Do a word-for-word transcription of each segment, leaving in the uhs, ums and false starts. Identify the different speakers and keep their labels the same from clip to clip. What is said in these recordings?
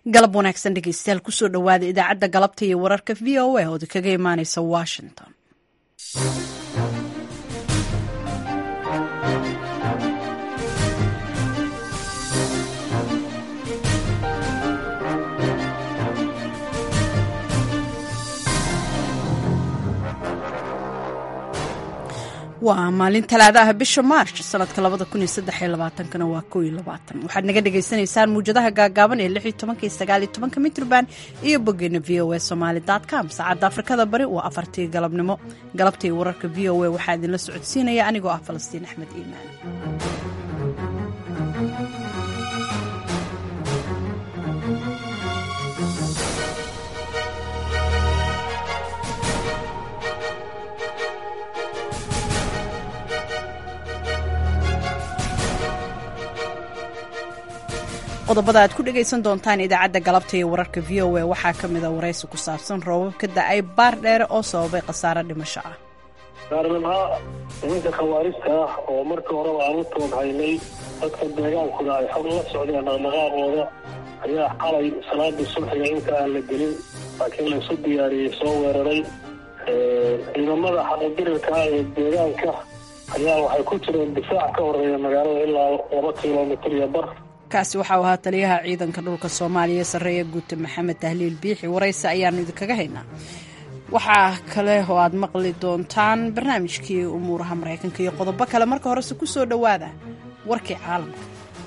Speaker 1: galab wanaagsan dhegeystayaal kusoo dhowaada idaacadda galabta iyo wararka v o a oo kaga imaaneysa washington. waa maalin talaadaha bisha maarch sanadka labada kun iyo saddex iyo labaatankana waa kow iyo labaatan waxaad naga dhagaysanaysaan muujadaha gaagaaban ee lix iyo tobanka iyo sagaal iyo tobanka mitrban iyo boggeena v o a somali dot com saacadda afrikada bari waa afartii galabnimo galabtii wararka v o a waxaa idinla socodsiinaya anigoo ah falastiin axmed iimaan. qodobada aad ku dhagaysan doontaan idaacadda galabta iyo wararka v o a waxaa ka mida waraysi ku saabsan roobab ka da-ay baar dheere oo sababay khasaare dhimasho ah.
Speaker 2: gaarnimha nimanka khawaarista ah oo markii horeba aan u tooghaynay dadka deegaankuna ay xog la socdeen dhaqdhaqaaqooda ayaa xalay salaadii subxiga inta aan la gelin laakiin laysu diyaariyey soo weeraray ciidamada xaqadirirka ah ee deegaanka ayaa waxay ku jireen difaac ka horeeya magaalada ilaa laba kilomitir iyo bar.
Speaker 1: kaasi waxau ahaa taliyaha ciidanka dhulka soomaaliya sarreeye guute maxamed tahliil biixi waraysi ayaanu idinkaga haynaa. waxaa kale oo aad maqli doontaan barnaamijkii umuuraha maraykanka iyo qodobo kale marka horese ku soo dhowaada warkii caalamka.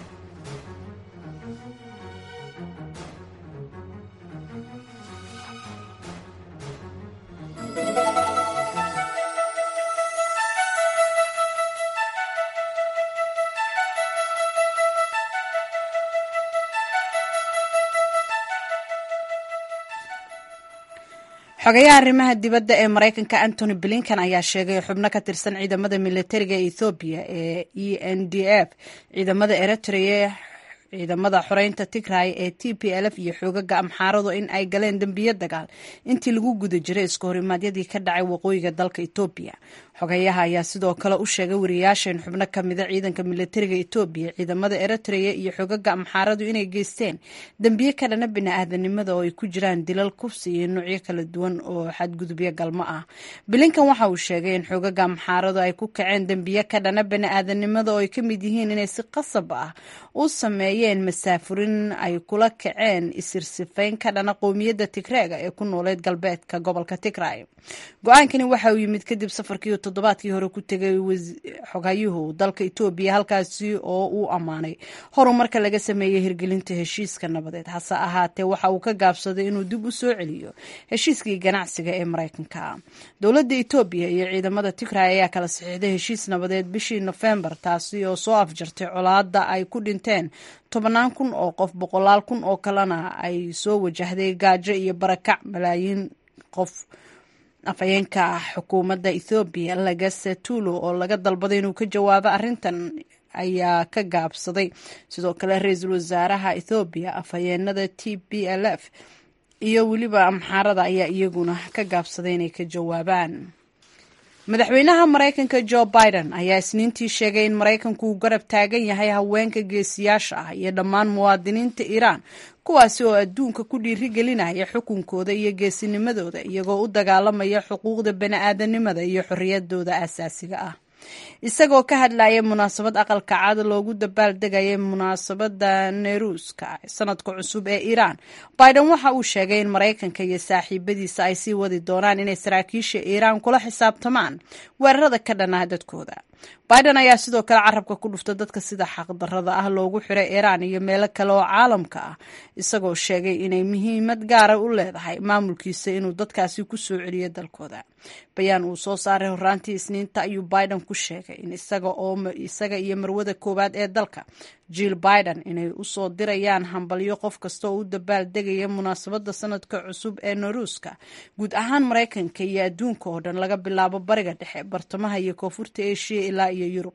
Speaker 1: xogayaha arrimaha dibadda ee maraykanka antony blinken ayaa sheegay xubno ka tirsan ciidamada militariga ee ethoobiya ee e n d f ciidamada eritrea ciidamada xoreynta tigray ee t p l f iyo xoogaga amxaaradu in ay galeen dembiyo dagaal intii lagu guda jiray iska horimaadyadii ka dhacay waqooyiga dalka etoobiya. xogayaha ayaa sidoo kale u sheegay wariyaasha in xubno ka mida ciidanka militariga etoobiya ciidamada eritrea iyo xoogaga amxaaradu inay geysteen dembiyo ka dhana bini-aadanimada oo ay ku jiraan dilal kufsi iyo noocyo kala duwan oo xadgudubyo galmo ah. blinken waxa uu sheegay in xoogaga amxaaradu ay ku kaceen dembiyo ka dhana bini-aadanimada oo ay ka mid yihiin inay si qasab ah u sameeyeen masaafurin ay kula kaceen isirsifayn ka dhana qowmiyadda tigreega ee ku nooleed galbeedka gobolka tigray. go-aankani waxa uu yimid kadib safarkii toddobaadkii hore ku tegay xogayuhu dalka etoobiya halkaasi oo uu ammaanay horumarka laga sameeyey hirgelinta heshiiska nabadeed. hase ahaatee waxa uu ka gaabsaday inuu dib u soo celiyo heshiiskii ganacsiga ee maraykanka. dowladda etoobiya iyo ciidamada tigray ayaa kala saxiixday heshiis nabadeed bishii nofembar taasi oo soo afjartay colaadda ay ku dhinteen tobannaan kun oo qof boqolaal kun oo kalena ay soo wajahday gaajo iyo barakac malaayiin qof. afhayeenka xukuumadda ethoobiya lagase tulo oo laga dalbaday inuu ka jawaabo arrintan ayaa ka gaabsaday. sidoo kale ra-iisul wasaaraha ethoobiya afhayeenada t p l f iyo weliba amxaarada ayaa iyaguna ka gaabsaday inay ka jawaabaan. madaxweynaha maraykanka joe biden ayaa isniintii sheegay in maraykanku uu garab taagan yahay haweenka geesiyaasha ah iyo dhammaan muwaadiniinta iiraan kuwaasi oo adduunka ku dhiirigelinaya xukunkooda iyo geesinimadooda iyagoo u dagaalamaya xuquuqda bani-aadanimada iyo xorriyadooda aasaasiga ah. isagoo ka hadlaya munaasabad aqalka cad loogu dabaaldegayay munaasabada neyruuska sanadka cusub ee iiraan biden waxa uu sheegay in maraykanka iyo saaxiibadiisa ay sii wadi doonaan inay saraakiisha iiraan kula xisaabtamaan weerarada ka dhanaa dadkooda. biden ayaa sidoo kale carabka ku dhufta dadka sida xaqdarrada ah loogu xiray iiraan iyo meelo kale oo caalamka ah isagoo sheegay inay muhiimad gaara u leedahay maamulkiisa inuu dadkaasi ku soo celiyo dalkooda. bayaan uu soo saaray horraantii isniinta ayuu biden ku sheegay in isaga oo isaga iyo marwada koowaad ee dalka jill biden inay usoo dirayaan hambalyo qof kasta oo u dabaaldegaya munaasabada sanadka cusub ee neyruuska guud ahaan maraykanka iyo adduunka oo dhan laga bilaabo bariga dhexe bartamaha iyo koonfurta eshiya ilaa iyo yurub.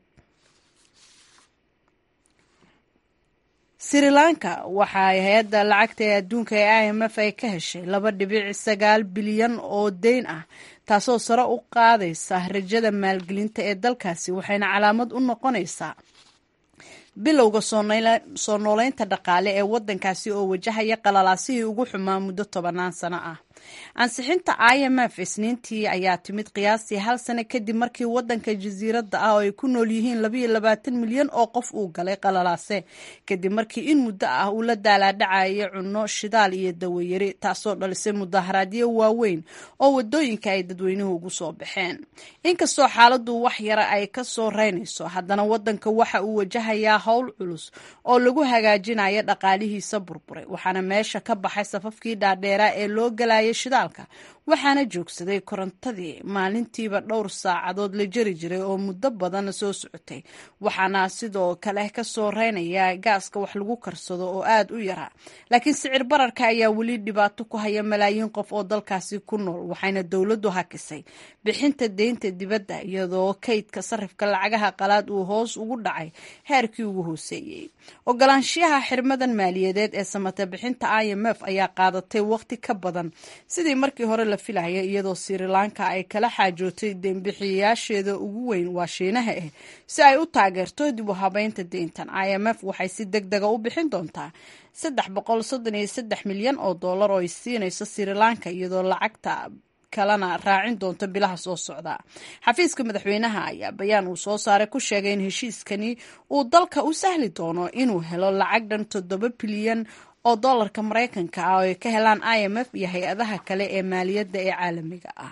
Speaker 1: sri lanka waxa ay hay-adda lacagta ee adduunka ee i m f ay ka heshay laba dhibic sagaal bilyan oo deyn ah taasoo sare u qaadaysa rajada maalgelinta ee dalkaasi waxayna calaamad u noqonaysaa bilowga soo nooleynta dhaqaale ee waddankaasi oo wajahaya qalalaasihii ugu xumaa muddo tobanaan sano ah. ansixinta I M F isniintii ayaa timid qiyaastii hal sano kadib markii waddanka jasiiradda ah oo ay ku nool yihiin labayo labaatan milyan oo qof uu galay qalalaase kadib markii in muddo ah uu la daalaadhacayay cunno shidaal iyo dawayari, taasoo dhalisay mudaharaadyo waaweyn oo wadooyinka ay dadweynuhu ugu soo baxeen. inkastoo xaaladdu wax yara ay ka soo reynayso, haddana waddanka waxa uu wajahayaa howl culus oo lagu hagaajinayo dhaqaalihiisa burburay, waxaana meesha ka baxay safafkii dhaadheeraa ee loo galayay shidaalka, waxaana joogsaday korontadii maalintiiba dhowr saacadood la jari jiray oo muddo badan soo socotay, waxaana sidoo kale ka soo reynaya gaaska wax lagu karsado oo aad u yaraa. laakiin sicir bararka ayaa weli dhibaato ku haya malaayiin qof oo dalkaasi ku nool, waxayna dowladdu hakisay bixinta deynta dibadda iyadoo kaydka sarifka lacagaha qalaad uu hoos ugu dhacay heerkii ugu hooseeyey. ogolaanshiyaha xirmadan maaliyadeed ee samata bixinta I M F ayaa qaadatay waqti ka badan sidii markii hore la filaya, iyadoo Sri Lanka ay kala xaajootay deynbixiyayaasheeda ugu weyn waa Shiinaha ah si ay u taageerto dib u habeynta deyntan. I M F waxay si degdega u bixin doontaa saddex boqol soddon iyo saddex milyan oo dollar oo ay siinayso Sri Lanka, iyadoo lacagta kalena raacin doonto bilaha soo socda. xafiiska madaxweynaha ayaa bayaan uu soo saaray ku sheegay in heshiiskani uu dalka u sahli doono inuu helo lacag dhan toddoba bilyan oo dollarka Mareykanka ah oo ay ka helaan I M F iyo hay-adaha kale ee maaliyadda ee caalamiga ah.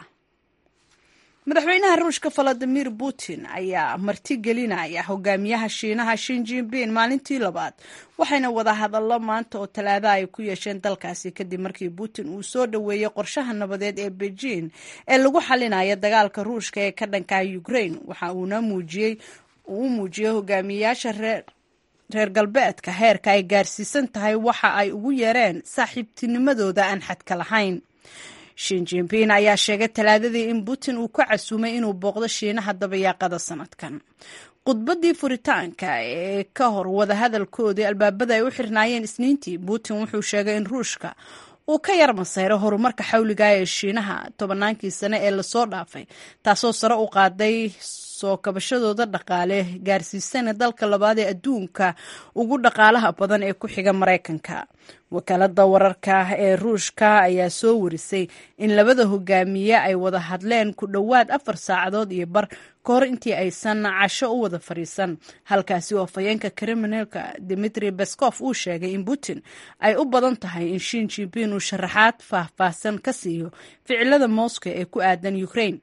Speaker 1: madaxweynaha Ruushka Vladimir Putin ayaa martigelinaya hogaamiyaha Shiinaha Xi Jinping maalintii labaad, waxayna wada hadallo maanta oo Talaado ay ku yeesheen dalkaasi kadib markii Putin uu soo dhaweeyay qorshaha nabadeed ee Beijing ee lagu xalinayo dagaalka Ruushka ee ka dhanka Ukraine. waxa uuna muujiyay uu muujiyay hogaamiyaasha reer reer galbeedka heerka ay gaarsiisan tahay waxa ay ugu yeereen saaxiibtinimadooda aan xadka lahayn. Xi Jinping ayaa sheegay Talaadadii in Putin uu ka casuumay inuu booqdo Shiinaha dabayaaqada sanadkan. khudbadii furitaanka ee ka hor wadahadalkoodii albaabada ay u xirnaayeen isniintii, Putin wuxuu sheegay in Ruushka uu ka yar masayro horumarka xawliga ee Shiinaha tobannaankii sane ee lasoo dhaafay, taasoo sare u qaaday soo kabashadooda dhaqaale gaarsiisana dalka labaad ee adduunka ugu dhaqaalaha badan ee ku xiga Mareykanka. wakaalada wararka ee Ruushka ayaa soo warisay in labada hogaamiye ay wada hadleen ku dhowaad afar saacadood iyo bar ka hor intii aysan casho u wada fadhiisan, halkaasi oo afhayeenka Kremlin-ka Dmitry Peskov uu sheegay in Putin ay u badan tahay in Xi Jinping uu sharaxaad faahfaahsan ka siiyo ficilada Moscow ee ku aadan Ukraine.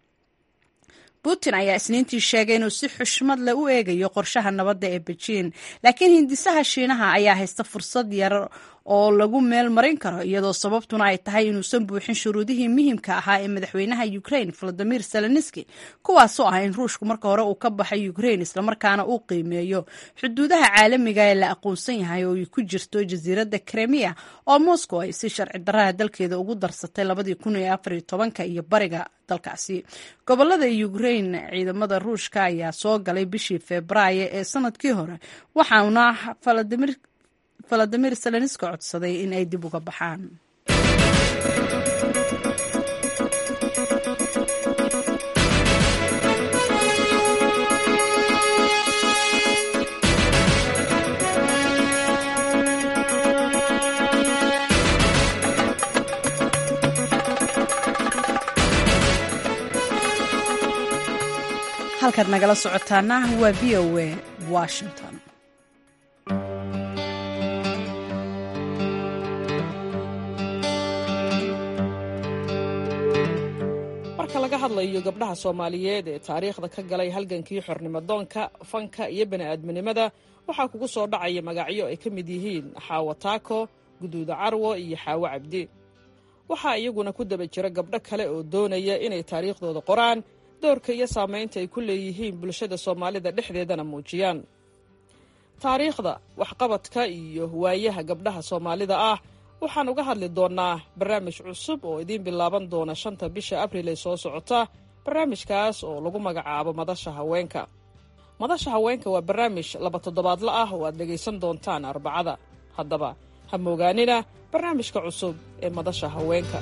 Speaker 1: Putin ayaa isniintii sheegay inuu si xushmad leh u eegayo qorshaha nabadda ee Beijing, laakiin hindisaha Shiinaha ayaa haysta fursad yar oo lagu meel marin karo, iyadoo sababtuna ay tahay inuusan buuxin shuruudihii muhiimka ahaa ee madaxweynaha Ukraine Volodymyr Zelensky, kuwaasoo ah in Ruushku marka hore uu ka baxay Ukraine islamarkaana uu qiimeeyo xuduudaha caalamiga ee la aqoonsan yahay oo ay ku jirto jasiiradda Crimea oo Moscow ay si sharci darrada dalkeeda ugu darsatay labadii kun iyo afar iyo tobanka iyo bariga dalkaasi. gobolada Ukraine ciidamada Ruushka ayaa soo galay bishii Febraayo ee sanadkii hore, waxaana Volodymyr Volodymyr Zelensky codsaday in ay dib uga baxaan. halkaad nagala socotaana waa V O A Washington.
Speaker 3: marka laga hadlayo gabdhaha Soomaaliyeed ee taariikhda ka galay halgankii xornimo-doonka, fanka iyo bani'aadminimada, waxaa kugu soo dhacaya magacyo ay ka mid yihiin Xaawo Taako, Guduuda Carwo iyo Xaawo Cabdi. waxaa iyaguna ku daba jira gabdho kale oo doonaya inay taariikhdooda qoraan, doorka iyo saamaynta ay ku leeyihiin bulshada Soomaalida dhexdeedana muujiyaan. taariikhda, waxqabadka iyo waayaha gabdhaha Soomaalida ah waxaan uga hadli doonaa barnaamij cusub oo idiin bilaaban doona shanta bisha Abriil ee soo socota. barnaamijkaas oo lagu magacaabo Madasha Haweenka. Madasha Haweenka waa barnaamij laba toddobaadla ah oo aad dhegaysan doontaan Arbacada. haddaba ha moogaanina barnaamijka cusub ee Madasha Haweenka.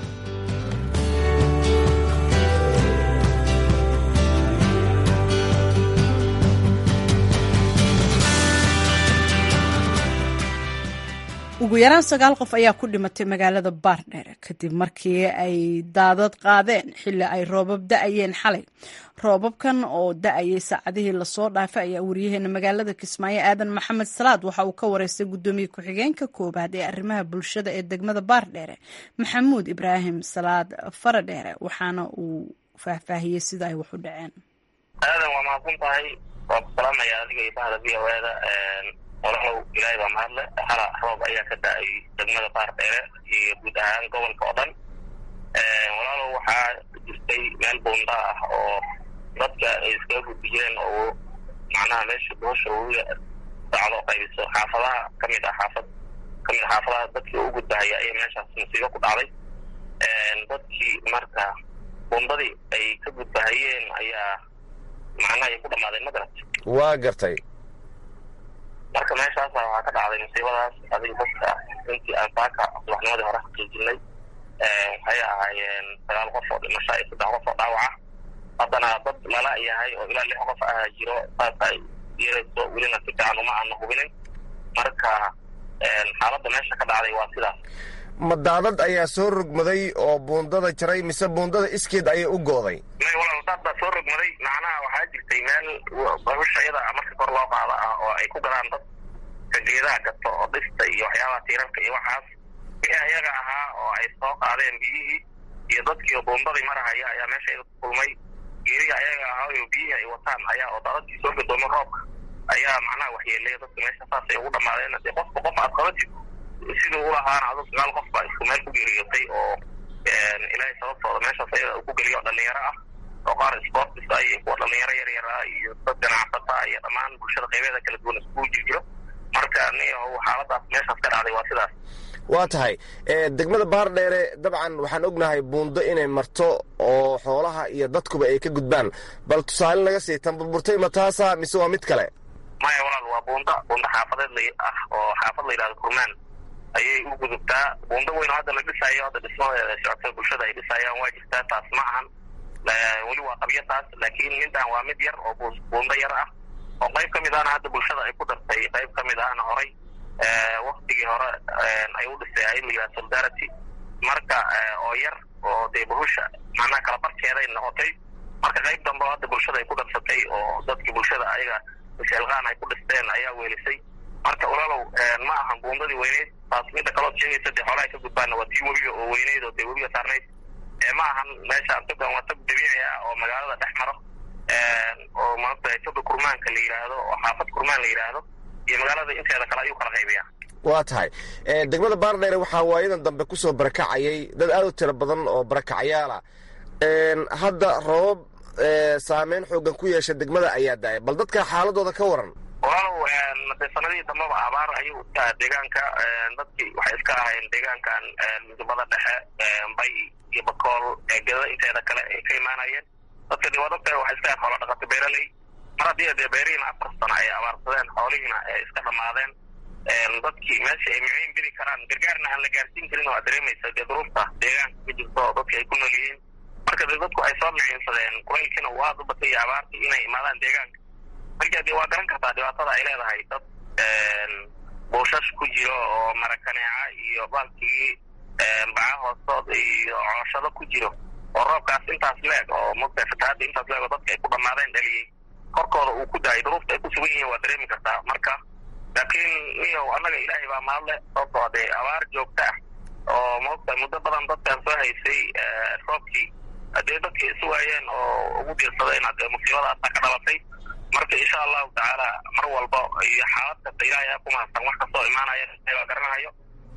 Speaker 1: ugu yaraan sagaal qof ayaa ku dhimatay magaalada baardheere kadib markii ay daadad qaadeen xilli ay roobab da-ayeen xalay. roobabkan oo da-ayay saacadihii lasoo dhaafay ayaa wariyaheena magaalada Kismaayo aadan maxamed salaad waxa uu ka wareystay gudoomiye ku-xigeenka koobaad ee arrimaha bulshada ee degmada baardheere maxamuud ibraahim salaad faradheere waxaana uu faahfaahiyey sida ay wax u dhaceen.
Speaker 4: aadan waa mahadsan tahay waa ku salaamaya adiga iyo bahda v o a-da walaalow ilaahay baa mahadle hala roob ayaa ka da-ay degmada baardheere iyo guud ahaan gobolka oo dhan. walaalow waxaa jirtay meel buunda ah oo dadka ay iskaga gudbi jireen oo macnaha meesha boosha uga sacdo qaybiso xaafadaha kamid ah xaafad kamid ah xaafadaha dadkii ugu gudbahaya ayaa meeshaas musiibo ku dhacday. dadkii marka buundadii ay ka gudbahayeen ayaa macnaha ay ku dhamaadeen magarat.
Speaker 5: waa gartay.
Speaker 4: marka meeshaas waxaa ka dhacday musiibadaas adiga dadka intii aan saaka subaxnimadii hore xaqiijinay waxay ahaayeen sagaal qof oo dhimasho iyo saddex qof oo dhaawaca. haddana dad lala yahay oo ilaa lix qof ah jiro saas ay yeelayso welina si fiican uma aana hubinin. marka xaaladda meesha ka dhacday waa sidaas.
Speaker 5: ma daadad ayaa soo rogmaday oo buundada jaray mise buundada iskeed ayay u gooday?
Speaker 4: may walaal daad baa soo rogmaday. macnaha waxaa jirtay meel bahusha iyada marka kor loo qaada ah oo ay ku gadaan dad kageedaha gato oo dhista iyo waxyaabaha tiirarka iyo waxaas wixii ayaga ahaa oo ay soo qaadeen biyihii iyo dadkii buundadii marahaya ayaa meesha iyada ku kulmay. geeriga ayaga ahaa oo biyihii ay wataan ayaa oo daadadkii soo gadoomo roobka ayaa macnaha waxyeelaya dadka meesha saasay ugu dhamaadeen. hadii qofka qof aad qabatid siduu ulahaana adu sagaal qof baa isku meel ku geeriyotay oo ilaahay sababtooda meeshaas ayada uu ku geliyo dhalinyaro ah oo qaar sportis ah iyo kuwa dhalinyaro yar yar ah iyo dad ganacsata iyo dhammaan bulshada qaybeeda kala duwan iskugu jirjiro. marka niyo xaaladaas meeshaas ka dhacday waa sidaas.
Speaker 5: waa tahay degmada baardheere dabcan waxaan ognahay buundo inay marto oo xoolaha iyo dadkuba ay ka gudbaan, bal tusaale naga sii tan burburtay ma taasa mise waa mid kale?
Speaker 4: maya walaal waa buunda buunda xaafadeed la ah oo xaafad la yidhahdo kurmaan ayay u gudubtaa. buundo weyn oo hadda la dhisaayo hadda dhismadeeda socota bulshada ay dhisayaan waa jirtaa. taas ma ahan weli waa qabyo taas, laakiin midaan waa mid yar oo buundo yar ah oo qayb kamid ahna hadda bulshada ay ku dartay qayb kamid ahna horay waktigii hore ay u dhisay ay la yidhahdo solidarity. marka oo yar oo dee bahusha macnaha kala barkeeday noqotay. marka qayb dambe oo hadda bulshada ay ku darsatay oo dadkii bulshada ayaga ishelqaan ay ku dhisteen ayaa weelisay. marka walaalow ma ahan buundadii weyneyd taas midda kalood sheegaysa dee xoolaha ka gudbaana waa tii webiga oo weyneyd oo dee webiga saarnayd. ma ahan meeshaan togan waa tog dabiici ah oo magaalada dhex maro oo maanta toga kurmaanka la yidhaahdo oo xaafad kurmaan la yidhaahdo iyo magaalada inteeda kale ayuu kala qaybiyaa.
Speaker 5: waa tahay degmada baardheere waxaa waayadan dambe kusoo barakacayay dad aad u tiro badan oo barakacayaala. hadda roobab saameyn xoogan ku yeesha degmada ayaa daaya, bal dadka xaaladooda ka waran.
Speaker 4: walaalow dee sanadihii dambaba abaar ayuu taa deegaanka dadkii waxay iska ahayn deegaankan midubada dhexe bay iyo bakool geedada inteeda kale ay ka imaanayeen. dadka dee waa dadka waxay iska ahayn xoola dhaqato beeraley. mar haddii dee beerihiina afar sano ay abaarsadeen xoolihiina ay iska dhamaadeen dadkii meesha ay miciin geli karaan gargaarna aan la gaarsiin karin oo aad dareemaysa dee duruufta deegaanka ka jirto oo dadka ay ku nool yihiin. marka dee dadku ay soo miciinsadeen kulaylkiina waa aad u batay iyo abaartii inay imaadaan deegaanka. marka dee waa garan kartaa dhibaatada ay leedahay dad buushash ku jiro oo marakaneeca iyo baalkigii baca hoostood iyo cooshado ku jiro oo roobkaas intaas leeg oo mugta fatahaadda intaas leeg oo dadka ay ku dhamaadeen dhaliyey korkooda uu ku daayay duruufta ay ku sugan yihiin waa dareemi kartaa. marka laakiin niyow annaga ilaahay baa mahadle sababtoo dee abaar joogta ah oo maogta muddo badan dadkaan soo haysay roobkii hadee dadkii isu waayeen oo ugu diirsadeen hadee musiibadaasa ka dhalatay. marka insha allahu tacaala mar walba iyo xaalad kasta ilaahay aa ku mahadsan wax kastoo imaanaya baa garanahayo.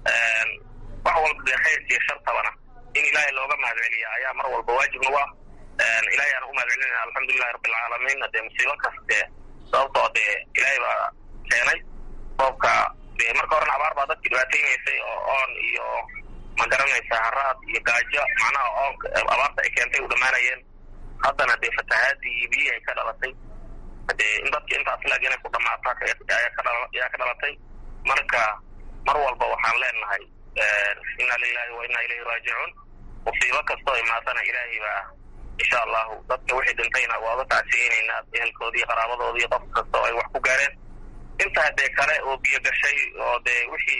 Speaker 4: wax walba dee khayrka iyo shartabana in ilaahay looga mahad celiya ayaa mar walba waajib nagu ah. ilaahay aan u mahad celinayna alxamdulilahi rabbilcaalamiin. dee musiibo kaste sababtoo dee ilaahay baa keenay roobka. dee marka horena abaar baa dadki dhibaataynaysay oo oon iyo ma garanaysa haraad iyo gaajo macnaha oonka abaarta ay keentay u dhamaanayeen. haddana dee fatahaadii iyo biyihii ay ka dhalatay dee in dadka intaas laag inay ku dhamaata ayaa ka dhalatay. marka mar walba waxaan leenahay inna lilahi wa inna ilayhi raajicuun. musiibo kastoo imaatana ilaahay baa insha allahu dadka wixii dhintayna waa uga tacsiyeynaynaa ehelkoodii qaraabadoodii qof kastoo ay wax ku gaareen. intaa dee kale oo biyo gashay oo dee wixii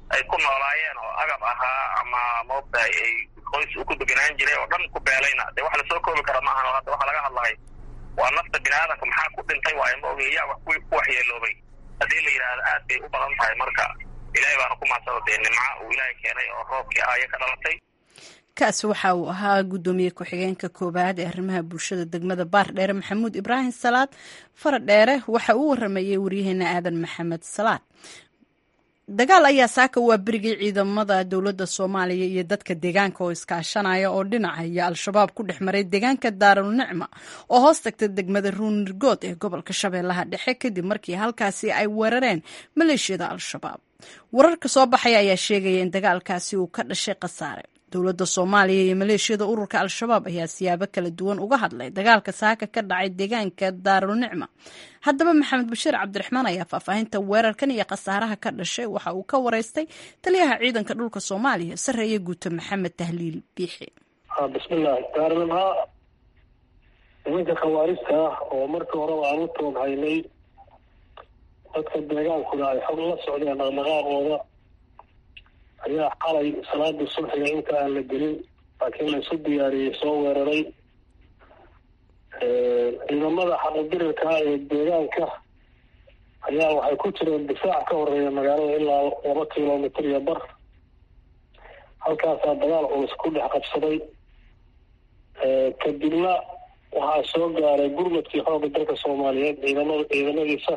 Speaker 4: ay ku noolaayeen oo agab ahaa ama moogta ay qoys u ku deganaan jiray oo dhan ku beelayna dee wax lasoo koobi kara maahan oo hadda waxaa laga hadlahay waa nafta biniaadanka maxaa ku dhintay waayo ma ogeeyaa wax ku waxyeeloobay haddii la yidhaahdo aad bay u badan tahay marka ilaahay baana ku maadsada dee nimca uu ilaahay keenay oo roobkii aaya ka dhalatay.
Speaker 1: kaasi waxa uu ahaa guddoomiye ku-xigeenka koowaad ee arrimaha bulshada degmada baardheere maxamuud ibraahim salaad faradheere waxa uu waramayey waryaheena aadan maxamed salaad. dagaal ayaa saaka waa berigii ciidamada dowladda soomaaliya iyo dadka deegaanka oo iskaashanaya oo dhinaca iyo al-shabaab ku dhex maray deegaanka daarul nicma oo hoos tagta degmada ruunirgood ee gobolka shabeellaha dhexe kadib markii halkaasi ay weerareen maleeshiyada al-shabaab. wararka soo baxaya ayaa sheegaya in dagaalkaasi uu ka dhashay khasaare. dowladda soomaaliya iyo maleeshiyada ururka al-shabaab ayaa siyaabo kala duwan uga hadlay dagaalka saaka ka dhacay deegaanka daarul nicma. haddaba maxamed bashiir cabdiraxmaan ayaa faahfaahinta weerarkan iyo khasaaraha ka dhashay waxa uu ka wareystay taliyaha ciidanka dhulka soomaaliya sarreeye guuto maxamed tahliil biixi.
Speaker 2: bismillahi daarulnicma nimanka khawaarista ah oo markii horeba aan u tooghaynay dadka deegaankuna ay xog la socdeen dhaqdhaqaaqooda ayaa xalay salaadii subxiga inta aan la gelin laakiin laysu diyaariyey soo weeraray. ciidamada xaqadirirka ee deegaanka ayaa waxay ku jireen difaac ka horeeya magaalada ilaa laba kilomitr iyo bar. halkaasaa dagaal culus ku dhex qabsaday. kadibna waxaa soo gaaray gurmadkii xoogga dalka soomaaliyeed ciidamada ciidamadiisa.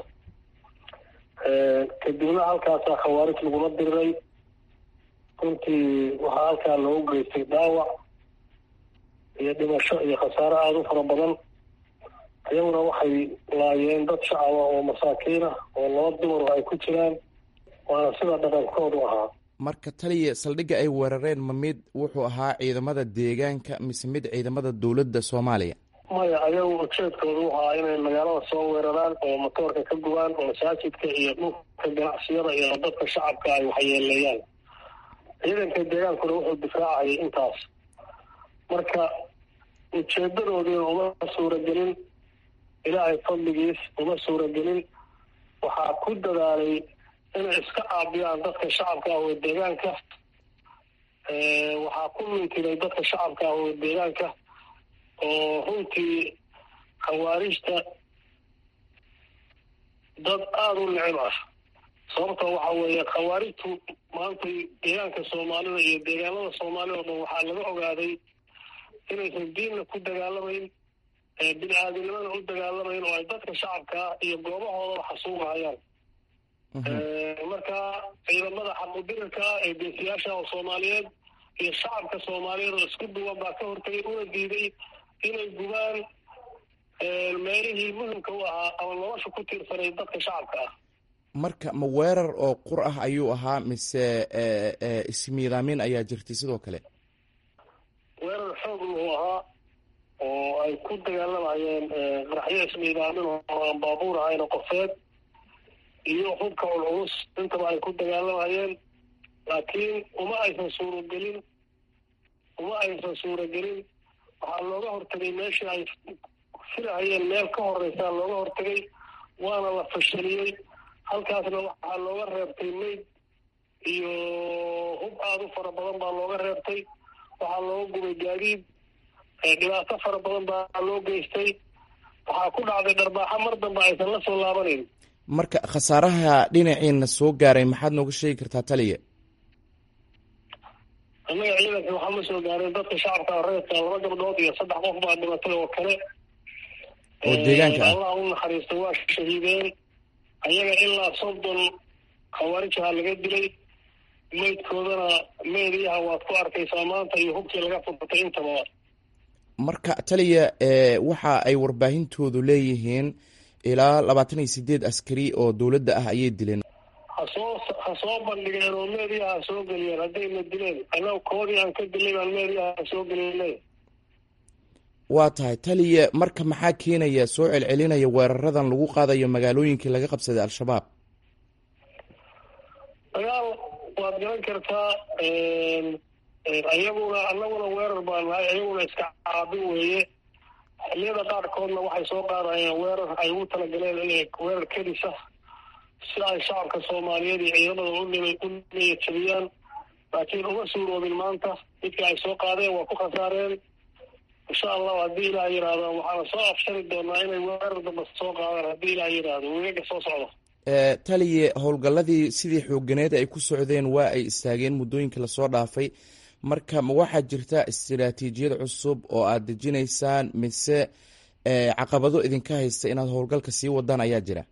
Speaker 2: kadibna halkaasaa khawaarij lagula diriray. runtii waxaa halkaa loogu geystay dhaawac iyo dhimasho iyo khasaare aada u fara badan. iyaguna waxay laayeen dad shacaba oo masaakiin ah oo laba dumar ay ku jiraan, waana sida dhaqankoodu ahaa.
Speaker 6: marka taliya saldhigga ay weerareen ma mid wuxuu ahaa ciidamada deegaanka mise mid ciidamada dowladda soomaaliya?
Speaker 2: maya, ayagu ujeedkoodu wuxu ahaa inay magaalada soo weeraraan oo matoorka ka gubaan oo masaajidka iyo dhulka ganacsiyada iyo dadka shacabka ay waxyeeleeyaan. ciidanka deegaankuna wuxuu difaacayay intaas. marka ujeedadoodiina uma suuragelin, ilaahay fadligiis uma suuragelin. waxaa ku dadaalay inay iska caabiyaan dadka shacabka ah oo deegaanka. waxaa ku mintiday dadka shacabka ah oo deegaanka oo runtii khawaarijta dad aada u necib ah. sababta waxa weeye khawaarijtu maanta deegaanka soomaalida iyo deegaanada soomaalida o dhan waxaa laga ogaaday inaysan diinna ku dagaalamayn, bini aadamnimada u dagaalamayn oo ay dadka shacabkaa iyo goobahoodaba xasuugahayaan. marka ciidamada xaqudirirka ee geesiyaasha oo soomaaliyeed iyo shacabka soomaaliyeed oo isku duwan baa ka hortagay una diiday inay gubaan meelihii muhimka u ahaa ama nolosha ku tiirsanay dadka shacabka ah.
Speaker 6: marka ma weerar oo qur ah ayuu ahaa mise ismiidaamin ayaa jirtay sidoo kale?
Speaker 2: weerar xoog wuxuu ahaa oo ay ku dagaalamayeen qaraxyo ismiidaamin oo aan baabuur ahayn qofeed iyo hubka culculus intaba ay ku dagaalamayeen. laakiin uma aysan suuragelin uma aysan suuragelin waxaa looga hortagay meeshii ay filahayeen meel ka horeysaa looga hortagay, waana la fashaliyey. halkaasna waxaa looga reebtay mayd iyo hub aada u fara badan baa looga reebtay. waxaa looga gubay gaadiid, dhibaato fara badan baa loo geystay. waxaa ku dhacday dharbaaxa mar dambe aysan la soo laabanayn.
Speaker 6: marka khasaaraha dhinaciina soo gaaray maxaad nooga sheegi kartaa taliya?
Speaker 2: annaga ciidanka waxaa ma soo gaareen dadka shacabka reerka laba gabdhood iyo saddex qof baa dhimatay oo kale
Speaker 6: oo deegaanka ah.
Speaker 2: allah u naxariista waa shahiideen. ayaga ilaa soddon khawaarijaha laga dilay. maydkoodana meediyaha waad ku arkaysaa maanta iyo hubkii laga furtay intaba.
Speaker 6: marka taliya waxa ay warbaahintoodu leeyihiin ilaa labaatan iyo sideed askari oo dowladda ah ayay dileen. hasoo ha soo bandhigeen oo meediyaha ha soo geliyeen haddayna dileen. annaga koodii aan ka dilay baan meediyaha ha soo geliyeen. waa tahay taliya, marka maxaa keenaya soo celcelinaya weeraradan lagu qaadayo magaalooyinkii laga qabsaday al-shabaab?
Speaker 2: dagaal waad garan kartaa. iyaguna annaguna weerar baan nahay, iyaguna iska caabin weeye. xilliyada qaarkoodna waxay soo qaadayeen weerar ay ugu talagaleen inay weerar kedisa si ay shacabka soomaaliyeed iyo ciidamada u niyadjabiyaan, laakiin uma suuroobin maanta. midka ay soo qaadeen waa ku khasaareen. insha allahu haddii ilaah yidhaahdo waxaana soo afshari doonaa inay weerar damba soo qaadaan haddii ilaah yidhaahdo wegaga soo socda.
Speaker 6: taliye howlgalladii sidii xooganeed ay ku socdeen waa ay istaageen muddooyinka lasoo dhaafay, marka ma waxaa jirta istiraatiijiyad cusub oo aad dejinaysaan mise caqabado idinka haysta inaad howlgalka sii wadaan ayaa jira?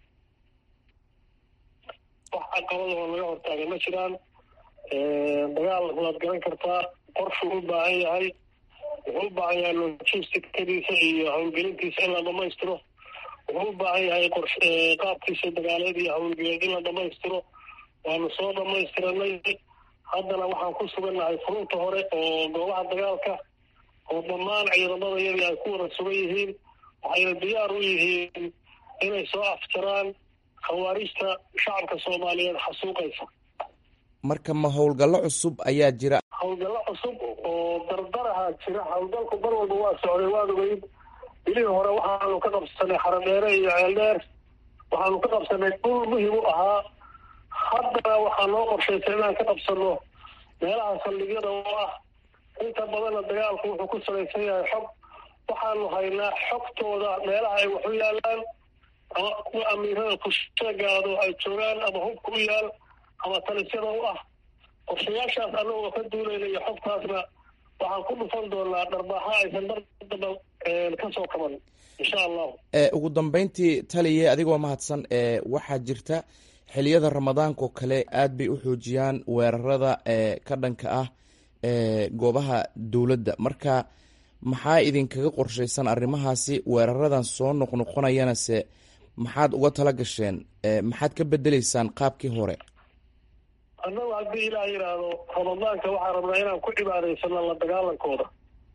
Speaker 2: wax caqabadoo laga hortaagay ma jiraan. dagaal waad garan kartaa, qorshuu u baahan yahay, wuxuu u baahan yahay logisticadiisa iyo howlgelintiisa in la dhamaystiro, wuxuu u baahan yahay qorsh qaabkiisa dagaaleed iyo howlgeleed in la dhamaystiro. waanu soo dhamaystiranay. haddana waxaan ku sugannahay furunta hore oo goobaha dagaalka oo dhammaan ciidamada iyadii ay ku wada sugan yihiin, waxayna diyaar u yihiin inay soo afjaraan khawaarijta shacabka soomaaliyeed xasuuqaysa.
Speaker 6: marka ma howlgallo cusub ayaa jira?
Speaker 2: howlgallo cusub oo dardaraha jira. howlgalku mar walba waa socday, waad ogeyd. bilihii hore waxaanu ka qabsanay xaradheere iyo ceeldheer, waxaanu ka qabsanay dhul muhim u ahaa. haddana waxaa noo qorshaysa inaan ka qabsano meelaha saldhigyada oo ah. inta badanna dagaalku wuxuu ku salaysan yahay xog. waxaanu haynaa xogtooda meelaha ay wax u yaalaan, ama kuwa amiirada kusheegaado ay joogaan, ama hubka u yaal, ama talisyada u ah. qorshayaashaas anagoo ka duulayna iyo xogtaasna waxaan ku dhufan doonaa dharbaaxa aysan dardaba ka soo kaban insha allahu.
Speaker 6: ugu dambeyntii taliye adigoo mahadsan, waxaa jirta xiliyada ramadaanka oo kale aad bay u xoojiyaan weerarada ka dhanka ah goobaha dowladda, marka maxaa idinkaga qorshaysan arrimahaasi? weeraradan soo noqnoqonayana se maxaad uga tala gasheen? maxaad ka bedeleysaan qaabkii hore?
Speaker 2: annagu haddii ilaah yidhaahdo ramadaanka waxaan rabnaa inaan ku cibaadaysano la dagaalankooda.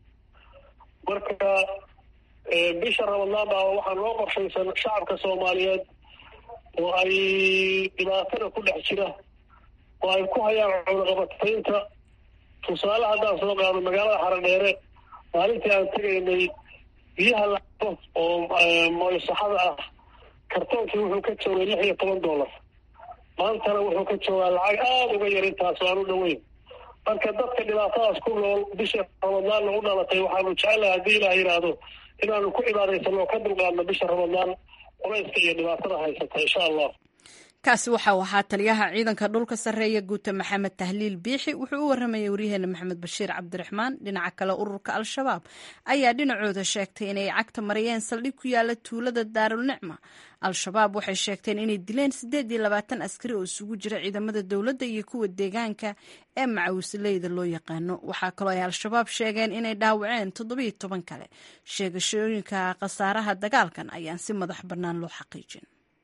Speaker 2: marka bisha ramadaan baa waxaa noo qorshaysan shacabka soomaaliyeed oo ay dhibaatada ku dhex jira, oo ay ku hayaan cunaqabataynta. tusaale haddaan soo qaado magaalada xaradheere, maalintii aan tegaynay biyaha lacabo oo mooysaxada ah, kartoonkii wuxuu ka joogay lix iyo toban dollar. maantana wuxuu ka joogaa lacag aada uga yar intaas aan u dhaweyn. marka dadka dhibaatadaas ku nool bisha ramadaanna u dhalatay waxaanu jecelahay haddii ilaah yidhaahdo inaanu ku cibaadaysano oo ka dulqaadno bisha ramadaan culayska iyo dhibaatada haysata insha allah.
Speaker 1: kaasi waxa uu ahaa taliyaha ciidanka dhulka sarreeya guuta maxamed tahliil biixi. wuxuu u waramayay waryaheena maxamed bashiir cabdiraxmaan. dhinaca kale ururka al-shabaab ayaa dhinacooda sheegtay inay cagta mariyeen saldhig ku yaala tuulada daarulnicma. al-shabaab waxay sheegteen inay dileen siddeed iyo labaatan askari oo isugu jira ciidamada dowladda iyo kuwa deegaanka ee macawisleyda loo yaqaano. waxaa kaloo ay al-shabaab sheegeen inay dhaawaceen toddobiyo toban kale. sheegashooyinka khasaaraha dagaalkan ayaan si madax bannaan loo xaqiijin.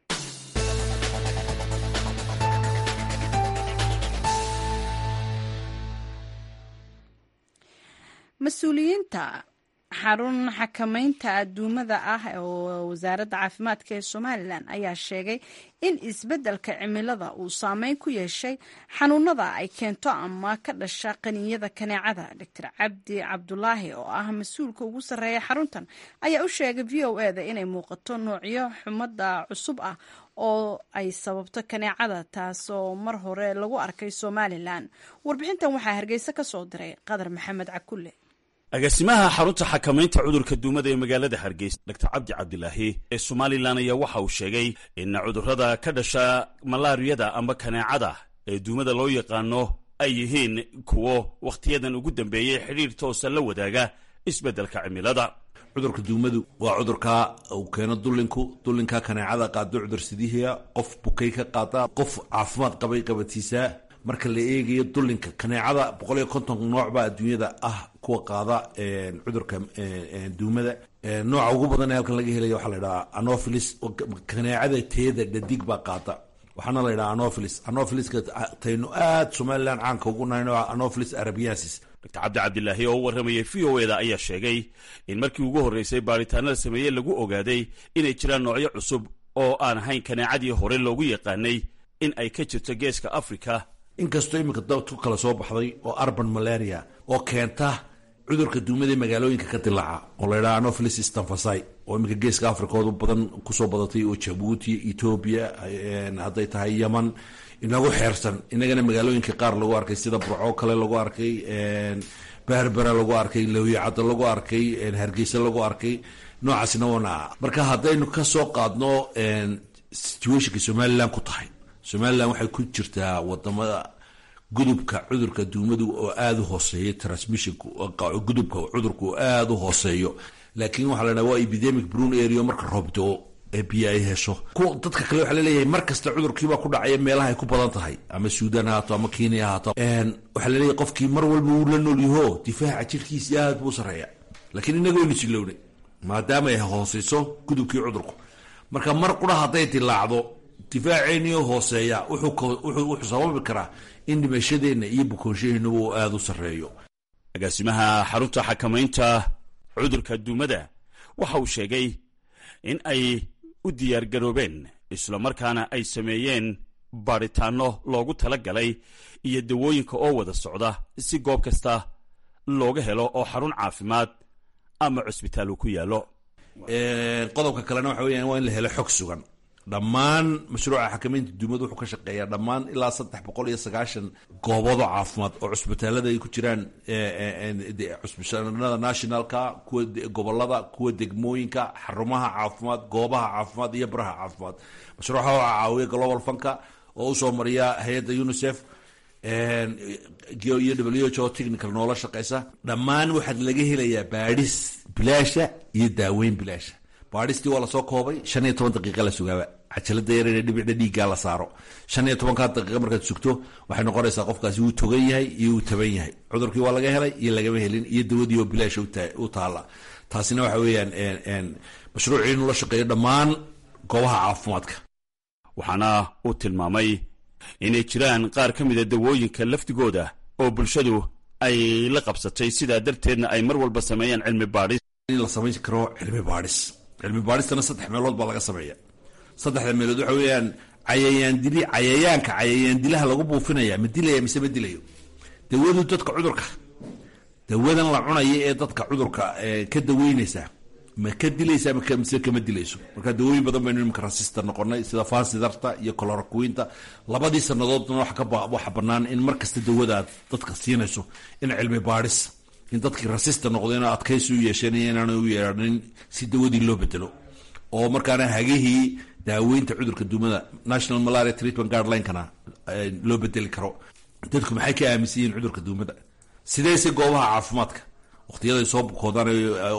Speaker 1: mas-uuliyiinta xarun xakamaynta adduumada ah oo wasaaradda caafimaadka ee somalilan ayaa sheegay in isbeddelka cimilada uu saameyn ku yeeshay xanuunada ay keento ama ka dhasha qaniinyada kaneecada. doctor cabdi cabdulaahi oo ah mas-uulka ugu sarreeya xaruntan ayaa u sheegay v o e da inay muuqato noocyo xumada cusub ah oo ay sababto kaneecada, taasoo mar hore lagu arkay somalilan. warbixintan waxaa hargeysa ka soo diray qadar maxamed cakulle.
Speaker 7: agaasimaha xarunta xakamaynta cudurka duumada ee magaalada hargeysa doctor cabdi cabdilaahi ee somalilan ayaa waxa uu sheegay in cudurrada ka dhasha malaariyada ama kaneecada ee duumada loo yaqaano ay yihiin kuwo wakhtiyadan ugu dambeeyey xidhiir toosa la wadaaga isbeddelka cimilada.
Speaker 8: cudurka duumadu waa cudurka uu keeno dullinku dullinka kaneecada qaado cudur sidihiya, qof bukay ka qaada, qof caafimaad qabay qabatiisaa. marka la eegayo dullinka kaneecada boqol iyo konton nooc baa adduunyada ah kuwa qaada cudurka duumada. nooca ugu badan ee halkan laga helaya waxaa la idhahaa anopheles. kaneecada teeda dhadig baa qaada, waxaana la idhaha anopheles. anopheleska taynu aad somalilan caanka ugu nahay nooca anopheles arabiensis.
Speaker 7: doctor cabdi cabdilaahi oo u warramayay v o e da ayaa sheegay in markii ugu horreysay baaritaanada sameeye lagu ogaaday inay jiraan noocyo cusub oo aan ahayn kaneecadii hore loogu yaqaanay in ay ka jirto geeska africa.
Speaker 8: inkastoo iminka dadku kala soo baxday oo urban malaria oo keenta cudurka duumada ee magaalooyinka ka dilaaca oo la yidhaha anopheles staphylococcus oo iminka geeska afrikoodu badan kusoo badatay oo Djibouti, Ethiopia, hadday tahay Yemen, inagu xeersan inagana magaalooyinka qaar lagu arkay sida Burco kale lagu arkay, Berbera lagu arkay, Lawiyacad lagu arkay, Hargeysa lagu arkay, noocaasna wana marka haddaynu ka soo qaadno situationka Somaliland ku tahay. Somaliland waxay ku jirtaa wadamada gudubka cudurka duumadu oo aad u hooseeyo, transmissionku gudubka cudurku oo aad u hooseeyo, laakiin waxa la dhahaa waa epidemic prone area marka roobto ee biyo ay hesho. Dadka kale waxa la leeyahay markasta cudurkiiba ku dhacaya meelaha ay ku badan tahay, ama Suudaan haato ama Kenya haato, een waxa la leeyahay qofkii mar walba uu la nool yahay difaaca jirkiisa aad buu sareeyaa, laakiin inagu aynu silownay maadaama ay hooseyso gudubkii cudurku. Marka mar qura hadday dilaacdo difaaceeniyo hooseeya wuxuu wuxuu sababi karaa in dhimashadeena iyo bukoonshadeena uu aad u sareeyo.
Speaker 7: agaasimaha xarunta xakamaynta cudurka duumada waxa uu sheegay in ay u diyaar garoobeen isla markaana ay sameeyeen baaritaano loogu talagalay iyo dawooyinka oo wada socda si goob kasta looga helo oo xarun caafimaad ama cusbitaal ku yaalo.
Speaker 8: ee qodobka kalena waxa weeyaan waa in la helo xog sugan. dhammaan mashruuca xakamaynta duumada wuxuu ka shaqeeyaa dhammaan ilaa saddex boqol iyo sagaashan goobood oo caafimaad oo cusbitaalada ay ku jiraan, cusbitaalada nationalka, kuwa gobolada, kuwa degmooyinka, xarumaha caafimaad, goobaha caafimaad iyo baraha caafimaad. mashruuca waxaa caawiya Global Funka oo usoo mariya hay-adda UNICEF iyo W H O technical noola shaqeysa. dhammaan waxaad laga helayaa baadhis bilaasha iyo daaweyn bilaasha. baadhistii waa lasoo koobay shan iyo toban daqiiqa la sugaaba, cajalada yar ee dhibicda dhiiggaa la saaro. shan iyo tobankaa daqiiqa markaad sugto waxay noqonaysaa qofkaasi wuu togan yahay iyo wuu taban yahay, cudurkii waa laga helay iyo lagama helin, iyo dawadii oo bilaash u taala. taasina waxa weeyaan mashruucii inuu la shaqeeyo dhammaan goobaha caafimaadka.
Speaker 7: waxaana uu tilmaamay inay jiraan qaar ka mida dawooyinka laftigooda oo bulshadu ay la qabsatay, sidaa darteedna ay mar walba sameeyaan cilmi baadhis.
Speaker 8: in la samayn karo cilmi baadhis cilmi baadhistana saddex meelood baa laga sameeya. saddexda meelood waxa weeyaan cayayaan dili cayayaanka cayayaan dilaha lagu buufinaya ma dilaya mise ma dilayo. dawadu dadka cudurka dawadan la cunayo ee dadka cudurka ka daweynaysa ma ka dilaysa ma mise kama dilayso. marka dawooyin badan baynu imika resistor noqonay sida fansidarta iyo chloroquine. labadii sanadoodna wax ka waxa bannaan in markasta dawada dadka siinayso in cilmi baadhis, in dadkii resistor noqdeen oo adkaysi u yeesheen inaan u yeeranin si dawadii loo bedelo, oo markaana hagihii daaweynta cudurka duumada National Malaria Treatment Guideline-kana loo bedeli karo. dadku maxay ka aaminsan yihiin cudurka duumada, sidayse goobaha caafimaadka waqtiyada ay soo bukoodaan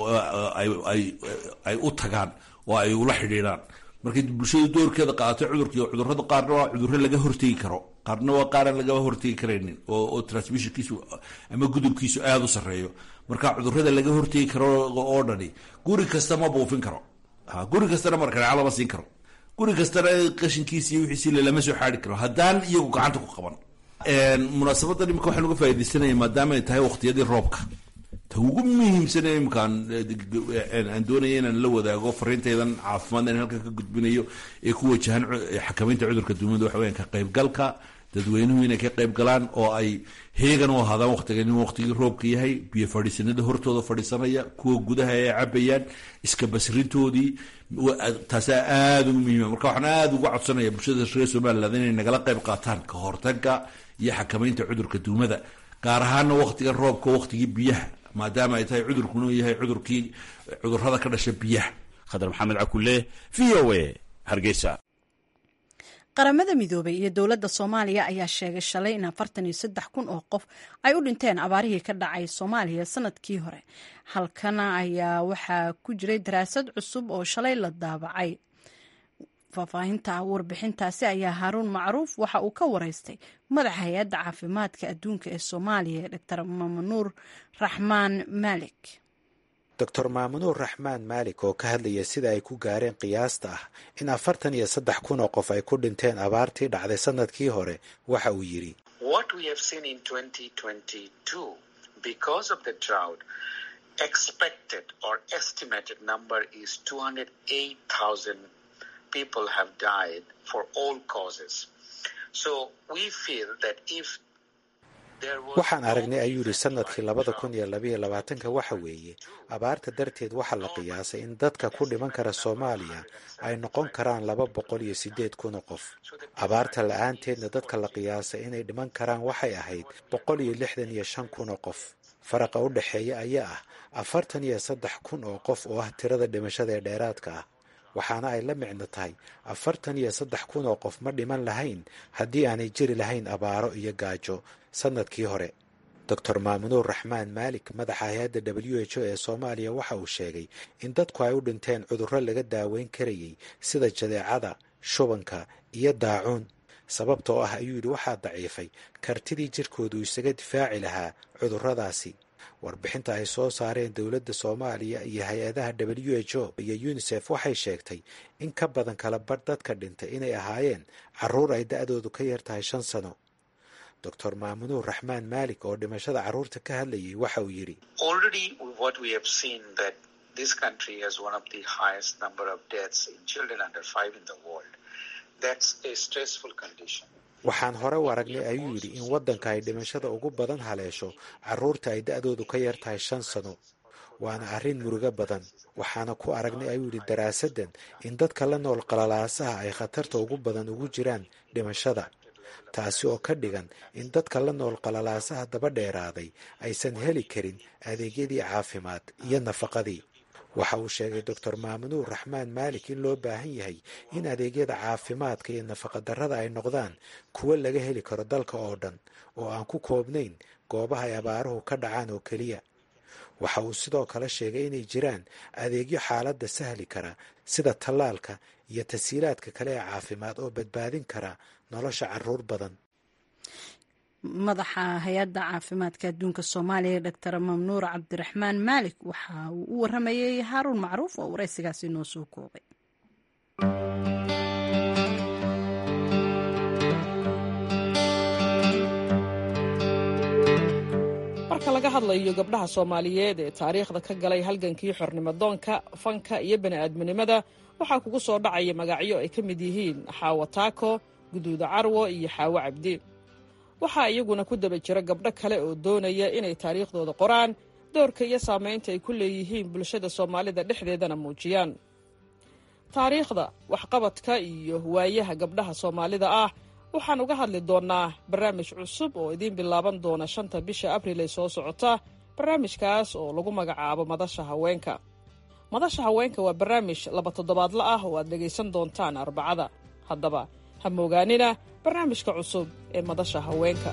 Speaker 8: ay u tagaan oo ay ula xidhiidhaan. markii bulshada doorkeeda qaadatay cudurkii, cudurrada qaarna waa cudurro laga hortegi karo, qaarna waa qaar aan laga hortegi karaynin oo transmissionkiisu ama gudubkiisu aad u sareeyo. marka cudurrada laga hortegi karo oo dhani guri kasta ma buufin karo, ha guri kastana markaa lama siin karo, guri kastana qashinkiisa iyo wixiisa lama soo xaari karo haddaan iyagu gacanta ku qaban. munaasabadan imika waxaan uga faa'iidaysanaya maadaama ay tahay waqtiyadii roobka. ta ugu muhiimsan imkaan aan doonaya inaan la wadaago fariintaydan caafimaad in halkan ka gudbinayo ee ku wajahan xakamaynta cudurka duumada waxa weeyaan ka qaybgalka dadweynuhu inay ka qayb galaan oo ay heegan u ahaadaan waqtigan inuu waqtigii roobka yahay, biyo fadhiisanada hortooda fadhiisanaya, kuwa gudaha ay cabayaan, iska basrintoodii. taasaa aada ugu muhiima. marka waxaan aada uga codsanaya bulshada reer Somaliland inay nagala qayb qaataan ka hortagga iyo xakamaynta cudurka duumada, gaar ahaana waqtiga roobka, waqtigii biyaha, maadaama ay tahay cudurkuna yahay cudurkii cudurrada ka dhasha biyaha.
Speaker 7: khadar maxamed cakulle, V O A, Hargeysa.
Speaker 1: qaramada midoobay iyo dowladda Soomaaliya ayaa sheegay shalay in afartan iyo saddex kun oo qof ay u dhinteen abaarihii ka dhacay Soomaaliya sanadkii hore. halkana ayaa waxaa ku jiray daraasad cusub oo shalay la daabacay. faahfaahinta warbixintaasi ayaa Haaruun Macruuf waxa uu ka wareystay madaxa hay'adda caafimaadka adduunka ee Soomaaliya, Doctor Maamnuur Raxmaan Maalik.
Speaker 9: doctor Maamnuur Raxmaan Maalik oo ka hadlaya sida ay ku gaareen qiyaasta ah in afartan iyo saddex kun oo qof ay ku dhinteen abaartii dhacday sanadkii hore waxa uu yidhi:
Speaker 10: What we have seen in twenty twenty-two because of the drought, expected or estimated number is two hundred eight thousand people have died for all causes. So we feel that if
Speaker 9: waxaan aragnay ayuu yidhi sanadkii labada kun iyo labaiyo labaatanka waxa weeye abaarta darteed waxaa la qiyaasay in dadka ku dhiman kara soomaaliya ay noqon karaan laba boqol iyo sideed kun oo qof. abaarta la-aanteedna dadka la qiyaasay inay dhiman karaan waxay ahayd boqol iyo lixdan iyo shan kun oo qof. faraqa u dhexeeya ayaa ah afartan iyo saddex kun oo qof oo ah tirada dhimashada ee dheeraadka ah, waxaana ay la micno tahay afartan iyo saddex kun oo qof ma dhiman lahayn haddii aanay jiri lahayn abaaro iyo gaajo sanadkii hore. doctor maamunuur raxmaan maalik, madaxa hay-adda w h o ee soomaaliya, waxa uu sheegay in dadku ay u dhinteen cudurro laga daaweyn karayay sida jadeecada, shubanka iyo daacuun. sababta oo ah ayuu yidhi waxaa daciifay kartidii jirkoodu isaga difaaci lahaa cudurradaasi. warbixinta ay soo saareen dowladda soomaaliya iyo hay-adaha w h o iyo unisef waxay sheegtay in ka badan kala badh dadka dhintay inay ahaayeen carruur ay da-doodu ka yar tahay shan sano. doctor maamunuur raxmaan maalik oo dhimashada carruurta ka hadlayay waxa uu yidhi waxaan hore u aragnay ayuu yidhi in waddanka ay dhimashada ugu badan haleesho carruurta ay da-doodu ka yar tahay shan sano. waana arrin murugo badan. waxaana ku aragnay ayuu yidhi daraasaddan in dadka la nool qalalaasaha ay khatarta ugu badan ugu jiraan dhimashada, taasi oo ka dhigan in dadka la nool qalalaasaha daba dheeraaday aysan heli karin adeegyadii caafimaad iyo nafaqadii. waxa uu sheegay doctor maamunuur raxmaan maalik in loo baahan yahay in adeegyada caafimaadka iyo nafaqadarrada ay noqdaan kuwo laga heli karo dalka oo dhan oo aan ku koobnayn goobaha ay abaaruhu ka dhacaan oo keliya. waxa uu sidoo kale sheegay inay jiraan adeegyo xaaladda sahli kara sida tallaalka iyo tasiilaadka kale ee caafimaad oo badbaadin kara nolosha carruur badan.
Speaker 1: madaxa hay-adda caafimaadka adduunka soomaaliya doctor mamnuur cabdiraxmaan maalik waxa uu u waramayey haaruun macruuf oo waraysigaasi noo soo koobay.
Speaker 3: marka laga hadlayo gabdhaha soomaaliyeed ee taariikhda ka galay halgankii xornimodoonka, fanka iyo bani'aadminimada waxaa kugu soo dhacaya magacyo ay ka mid yihiin xaawo taako, guduuda carwo iyo xaawo cabdi. waxaa iyaguna ku daba jira gabdho kale oo doonaya inay taariikhdooda qoraan, doorka iyo saamaynta ay ku leeyihiin bulshada soomaalida dhexdeedana muujiyaan. taariikhda, waxqabadka iyo waayaha gabdhaha soomaalida ah waxaan uga hadli doonnaa barnaamij cusub oo idiin bilaaban doona shanta bisha abriil ee soo socota. barnaamijkaas oo lagu magacaabo madasha haweenka. madasha haweenka waa barnaamij laba toddobaadla ah oo aad dhegaysan doontaan arbacada. haddaba ha moogaanina barnaamijka cusub ee madasha haweenka.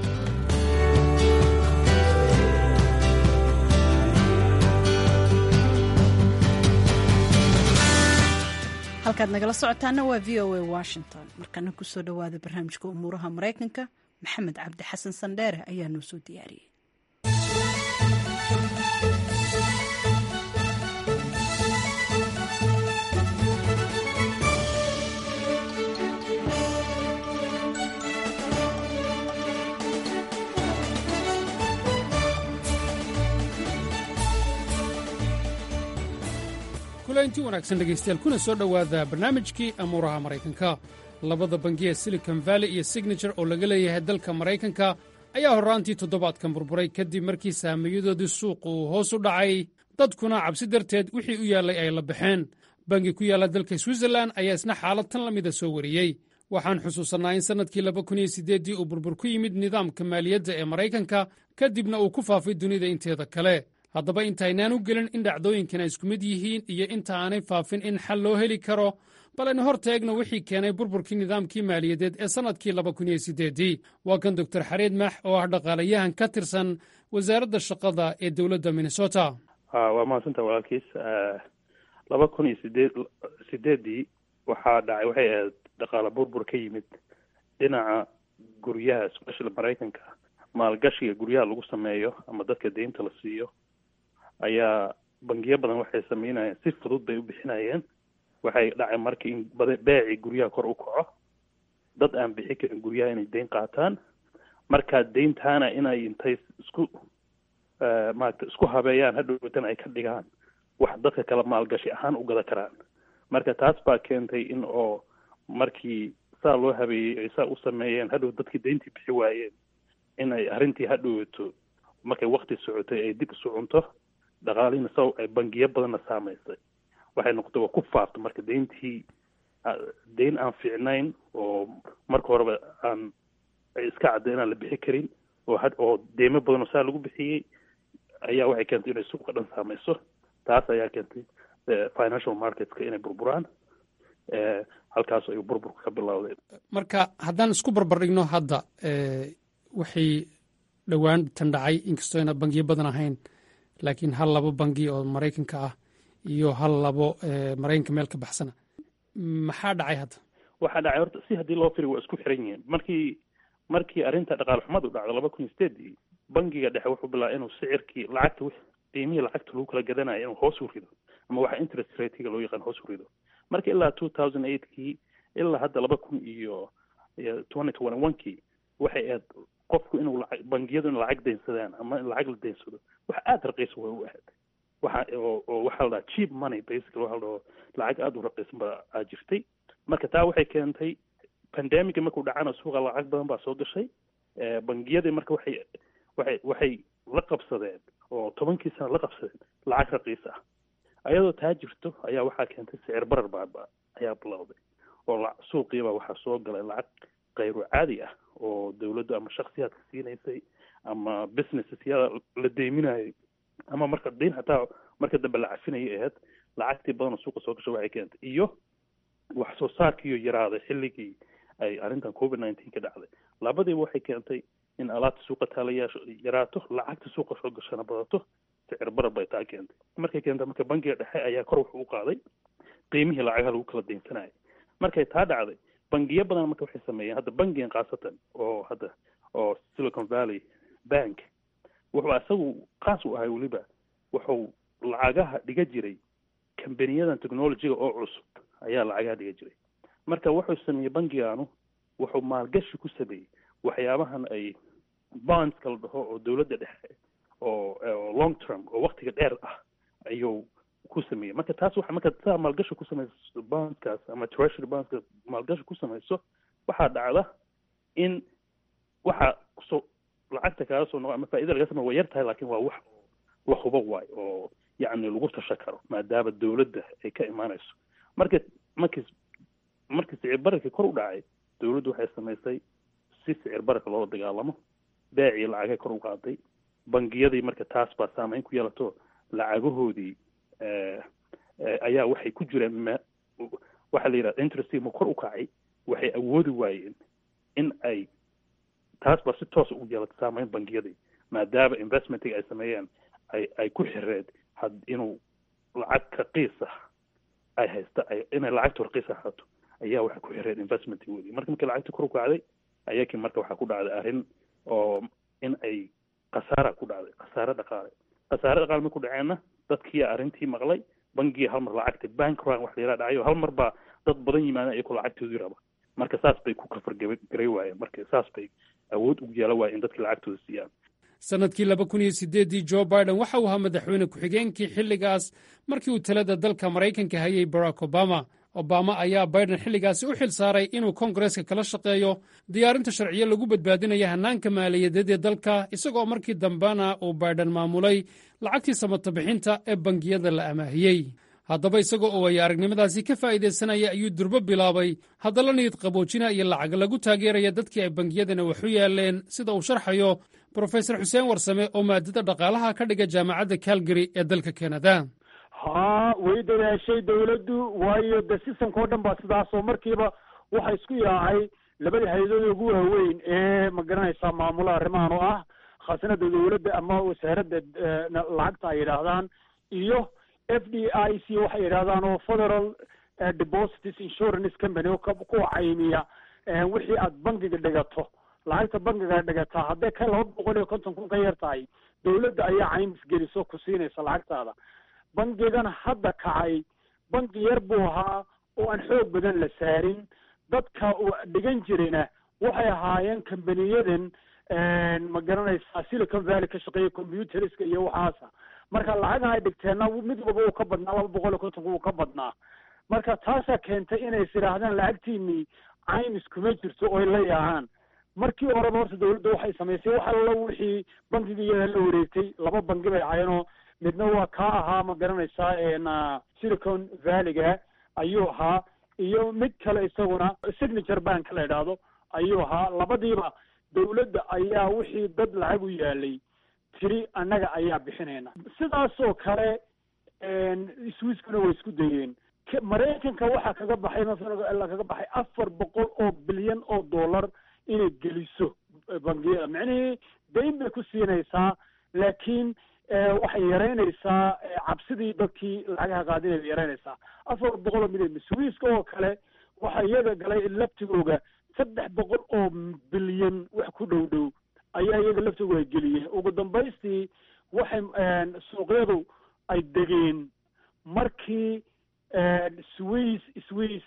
Speaker 1: halkaad nagala socotaana waa v o a washington. markana kusoo dhowaada barnaamijka umuuraha maraykanka. maxamed cabdi xasan sandheere ayaa noo soo diyaariyey.
Speaker 11: kulanti wanaagsan dhegaystayaal, kuna soo dhowaada barnaamijkii amuuraha maraykanka. labada bangi ee silicon valley iyo signature oo laga leeyahay dalka maraykanka ayaa horraantii toddobaadkan burburay kadib markii saamiyadoodii suuqa uu hoos u dhacay, dadkuna cabsi darteed wixii u yaallay ay la baxeen. bangi ku yaalla dalka switzerlan ayaa isna xaalad tan la mida soo wariyey. waxaan xusuusannaa in sannadkii laba kun iyo siddeeddii uu burbur ku yimid nidaamka maaliyadda ee maraykanka, kadibna uu ku faafay dunida inteeda kale. haddaba intaynaan u gelin in dhacdooyinkan ay isku mid yihiin iyo inta aanay faafin in xal loo heli karo, bal aynu hor taegno wixii keenay burburkii nidaamkii maaliyadeed ee sannadkii laba kun iyo siddeeddii. waa kan doctor xareed max oo ah dhaqaalayahan ka tirsan wasaaradda shaqada ee dowladda minnesota.
Speaker 12: waa mahadsantaa walaalkiis. laba kun iyo sideed sideeddii waxaa dhacay waxay ahayd dhaqaala burbur ka yimid dhinaca guryaha, especially maraykanka. maalgashiga guryaha lagu sameeyo ama dadka deynta la siiyo ayaa bangiyo badan waxay sameynayeen, si fudud bay u bixinayeen. waxay dhacay markii in beeci guryaha kor u kaco, dad aan bixi karin guryaha inay deyn qaataan. markaa deyntaana inay intay isku maarata isku habeeyaan hadhowtan ay ka dhigaan wax dadka kale maalgashi ahaan u gada karaan. marka taas baa keentay in oo markii saa loo habeeyey ay saa u sameeyeen, hadhow dadkii deyntii bixi waayeen inay arrintii hadhowaato markay wakti socotay ay dib isu cunto dhaqaalihiina sa ay bangiyo badanna saamaysay waxay noqotay waa ku faafta marka deyntii deyn aan fiicnayn oo marka horeba aan iska cadda inaan la bixi karin oo had oo deymo badan oo saa lagu bixiyey ayaa waxay keentay inay suuqa dhan saamayso taas ayaa keentay financial marketska inay burburaan halkaas ayuu burburka ka bilowday
Speaker 11: marka haddaan isku barbar dhigno hadda waxay dhowaan tan dhacay inkastoo ayna bangiyo badan ahayn laakiin hal labo bangi oo maraykanka ah iyo hal labo maraykanka meel ka baxsana maxaa dhacay hadda
Speaker 12: waxaa dhacay horta si haddii loo firiyo waa isku xiran yihiin markii markii arrinta dhaqaale xumadu dhacdo laba kun iyo sideedii bangiga dhexe wuxuu bilaabay inuu sicirkii lacagta qiimihii lacagta lagu kala gadanayo inuu hoos u rido ama waxa interest ratega loo yaqaan hoos u rido marka ilaa two thousand eightkii ilaa hadda laba kun iyo twenty twenty one kii waxay aad qofku inuu lacag bangiyadu in lacag deynsadaan ama in lacag la deynsado wax aada raqiis way u ahayd waxa oo waxaa la dhahaa cheap money basically waxaa la dhaho lacag aada u raqiisan baa aa jirtay marka taa waxay keentay pandemica markuu dhacana suuqa lacag badan baa soo gashay bangiyadii marka waxay waxay waxay la qabsadeen oo tobankii sano la qabsadeen lacag raqiis ah ayadoo taa jirto ayaa waxaa keentay sicir barar baa ayaa bilowday oo suuqiibaa waxaa soo galay lacag kayru caadi ah oo dawladdu ama shaksiyaadka siinaysay ama businesses yada la deyminayay ama marka deyn hataa marka dambe la cafinayay ahayd lacagtii badan oo suuqa soo gashay waxay keentay iyo wax soo saarkiiyo yaraaday xilligii ay arrintan covid nineteen ka dhacday labadiiba waxay keentay in alaabta suuqa taala yeesho yaraato lacagta suuqa soo gashana badato sicir barar bay taa keentay markay keentay marka bangiga dhexe ayaa kor wuxuu u qaaday qiimihii lacagaha lagu kala deynsanayay markay taa dhacday bangiyo badan marka waxay sameeyeen hadda bangigan khaasatan oo hadda oo Silicon Valley Bank wuxuu asagu qaas u ahay weliba wuxuu lacagaha dhiga jiray kambaniyadan technology oo cusub ayaa lacagaha dhiga jiray marka wuxuu sameeyey bangigaanu wuxuu maalgashi ku sameeyey waxyaabahan ay bonds kala dhaho oo dawladda dhexe oo long term oo waqtiga dheer ah ayuu ku sameeyey marka taas waxa marka saa maalgashi ku samayso bondskaas ama treasury bondska maalgashi ku samayso waxaa dhacda in waxa kusoo lacagta kaga soo noqo ama faa'iida laga sameeyo way yar tahay laakiin waa wax la hubo waay oo yacni lagu tasha karo maadaama dawladda ay ka imaanayso marka markii markii sicir bararkii kor u dhacay dawladdu waxay samaysay si sicir bararka loola dagaalamo beecii lacagay kor u qaaday bangiyadii marka taas baa saameyn ku yeelato lacagahoodii ayaa waxay ku jireen waxaa la yidhaha interest ma kor u kacay waxay awoodi waayeen in ay taas baa si toos ugu yeelato saameyn bangiyadii maadaama investmentiga ay sameeyeen ay ay ku xireed had inuu lacag raqiis ah ay haysta ay inay lacagta raqiis ahaato ayaa waxay ku xireed investmentigoodii marka markii lacagta kor u kacday ayakii marka waxaa ku dhacday arrin oo in ay khasaara ku dhacday khasaare dhaqaale khasaare dhaqaale marku dhaceenna dadkii arrintii maqlay bangigii hal mar lacagta bank run wax la yidhaha dhacayo hal mar baa dad badan yimaadeen iyagoo lacagtoodii raba marka saas bay ku kafargaray waayeen marka saas bay awood ugu yeelan waayeen in dadkii lacagtooda siiyaan
Speaker 11: sanadkii laba kun iyo sideeddii joe biden waxa uu ahaa madaxweyne ku-xigeenkii xilligaas markii uu talada dalka maraykanka hayay barack obama obama ayaa biden xilligaasi u xil saaray inuu koongareeska kala shaqeeyo diyaarinta sharciyo lagu badbaadinaya hannaanka maaliyadeed ee dalka isagoo markii dambena uu biden maamulay lacagtii samata bixinta ee bangiyada la amaahiyey haddaba isagoo oo ay aragnimadaasi ka faa'iidaysanaya ayuu durbo bilaabay haddala niyad qaboojina iyo lacag lagu taageeraya dadkii ay bangiyadana wax u yaaleen sida uu sharxayo brofesor xuseen warsame oo maadada dhaqaalaha ka dhiga jaamacadda calgary ee dalka canada
Speaker 13: haa way dadaashay dawladdu waayo de sistamka oo dhan baa sidaasoo markiiba waxa isku yaacay labada hay-adood ugu waaweyn ee ma garanaysaa maamula arrimahan oo ah khaasinada dawladda ama wasaaradda lacagta ay yidhaahdaan iyo f d i c waxay yidhahdaan oo federal deposits insurance company oo kuwa caymiya wixii aad bangiga dhigato lacagta bangiga dhigataa hadday ka laba boqol iyo konton kun ka yar tahay dawladda ayaa caymis geliso ku siinaysa lacagtaada bangigana hadda kacay bangi yar buu ahaa oo aan xoog badan la saarin dadka uu dhigan jirayna waxay ahaayeen kambaniyadan ma garanaysaa silicon valley ka shaqeeya computeriska iyo waxaasa marka lacagaha ay dhigteenna mid walba uu ka badnaa laba boqol iyo kontonka uu ka badnaa marka taasaa keentay inay is idhaahdaan lacagtiinii caymis kuma jirto oy la yaahaan markii horeba horta dawladda waxay samaysay wax alla wixii bankiga iyada la wareegtay laba bangi bay ahayenoo midna waa kaa ahaa ma garanaysaa silicon valleyga ayuu ahaa iyo mid kale isaguna signature bank la idhaahdo ayuu ahaa. labadiiba dawladda ayaa wixii dad lacag u yaalay tiri annaga ayaa bixinayna. sidaasoo kale swiiskuna way isku dayeen. maraykanka waxaa kaga baxay masalan kaga baxay afar boqol oo bilyan oo dollar inay geliso bangiyada. micnihii dayn bay ku siinaysaa, laakiin waxay yaraynaysaa cabsidii dadkii lacagaha qaadinay bay yaraynaysaa. afar boqol oo milyan. swiiska oo kale waxaa iyaga galay laftigooga saddex boqol oo bilyan wax ku dhow dhow ayaa iyaga laftigooga geliyeen. ugu dambaystii waxay suuqyadu ay degeen markii swiss swiss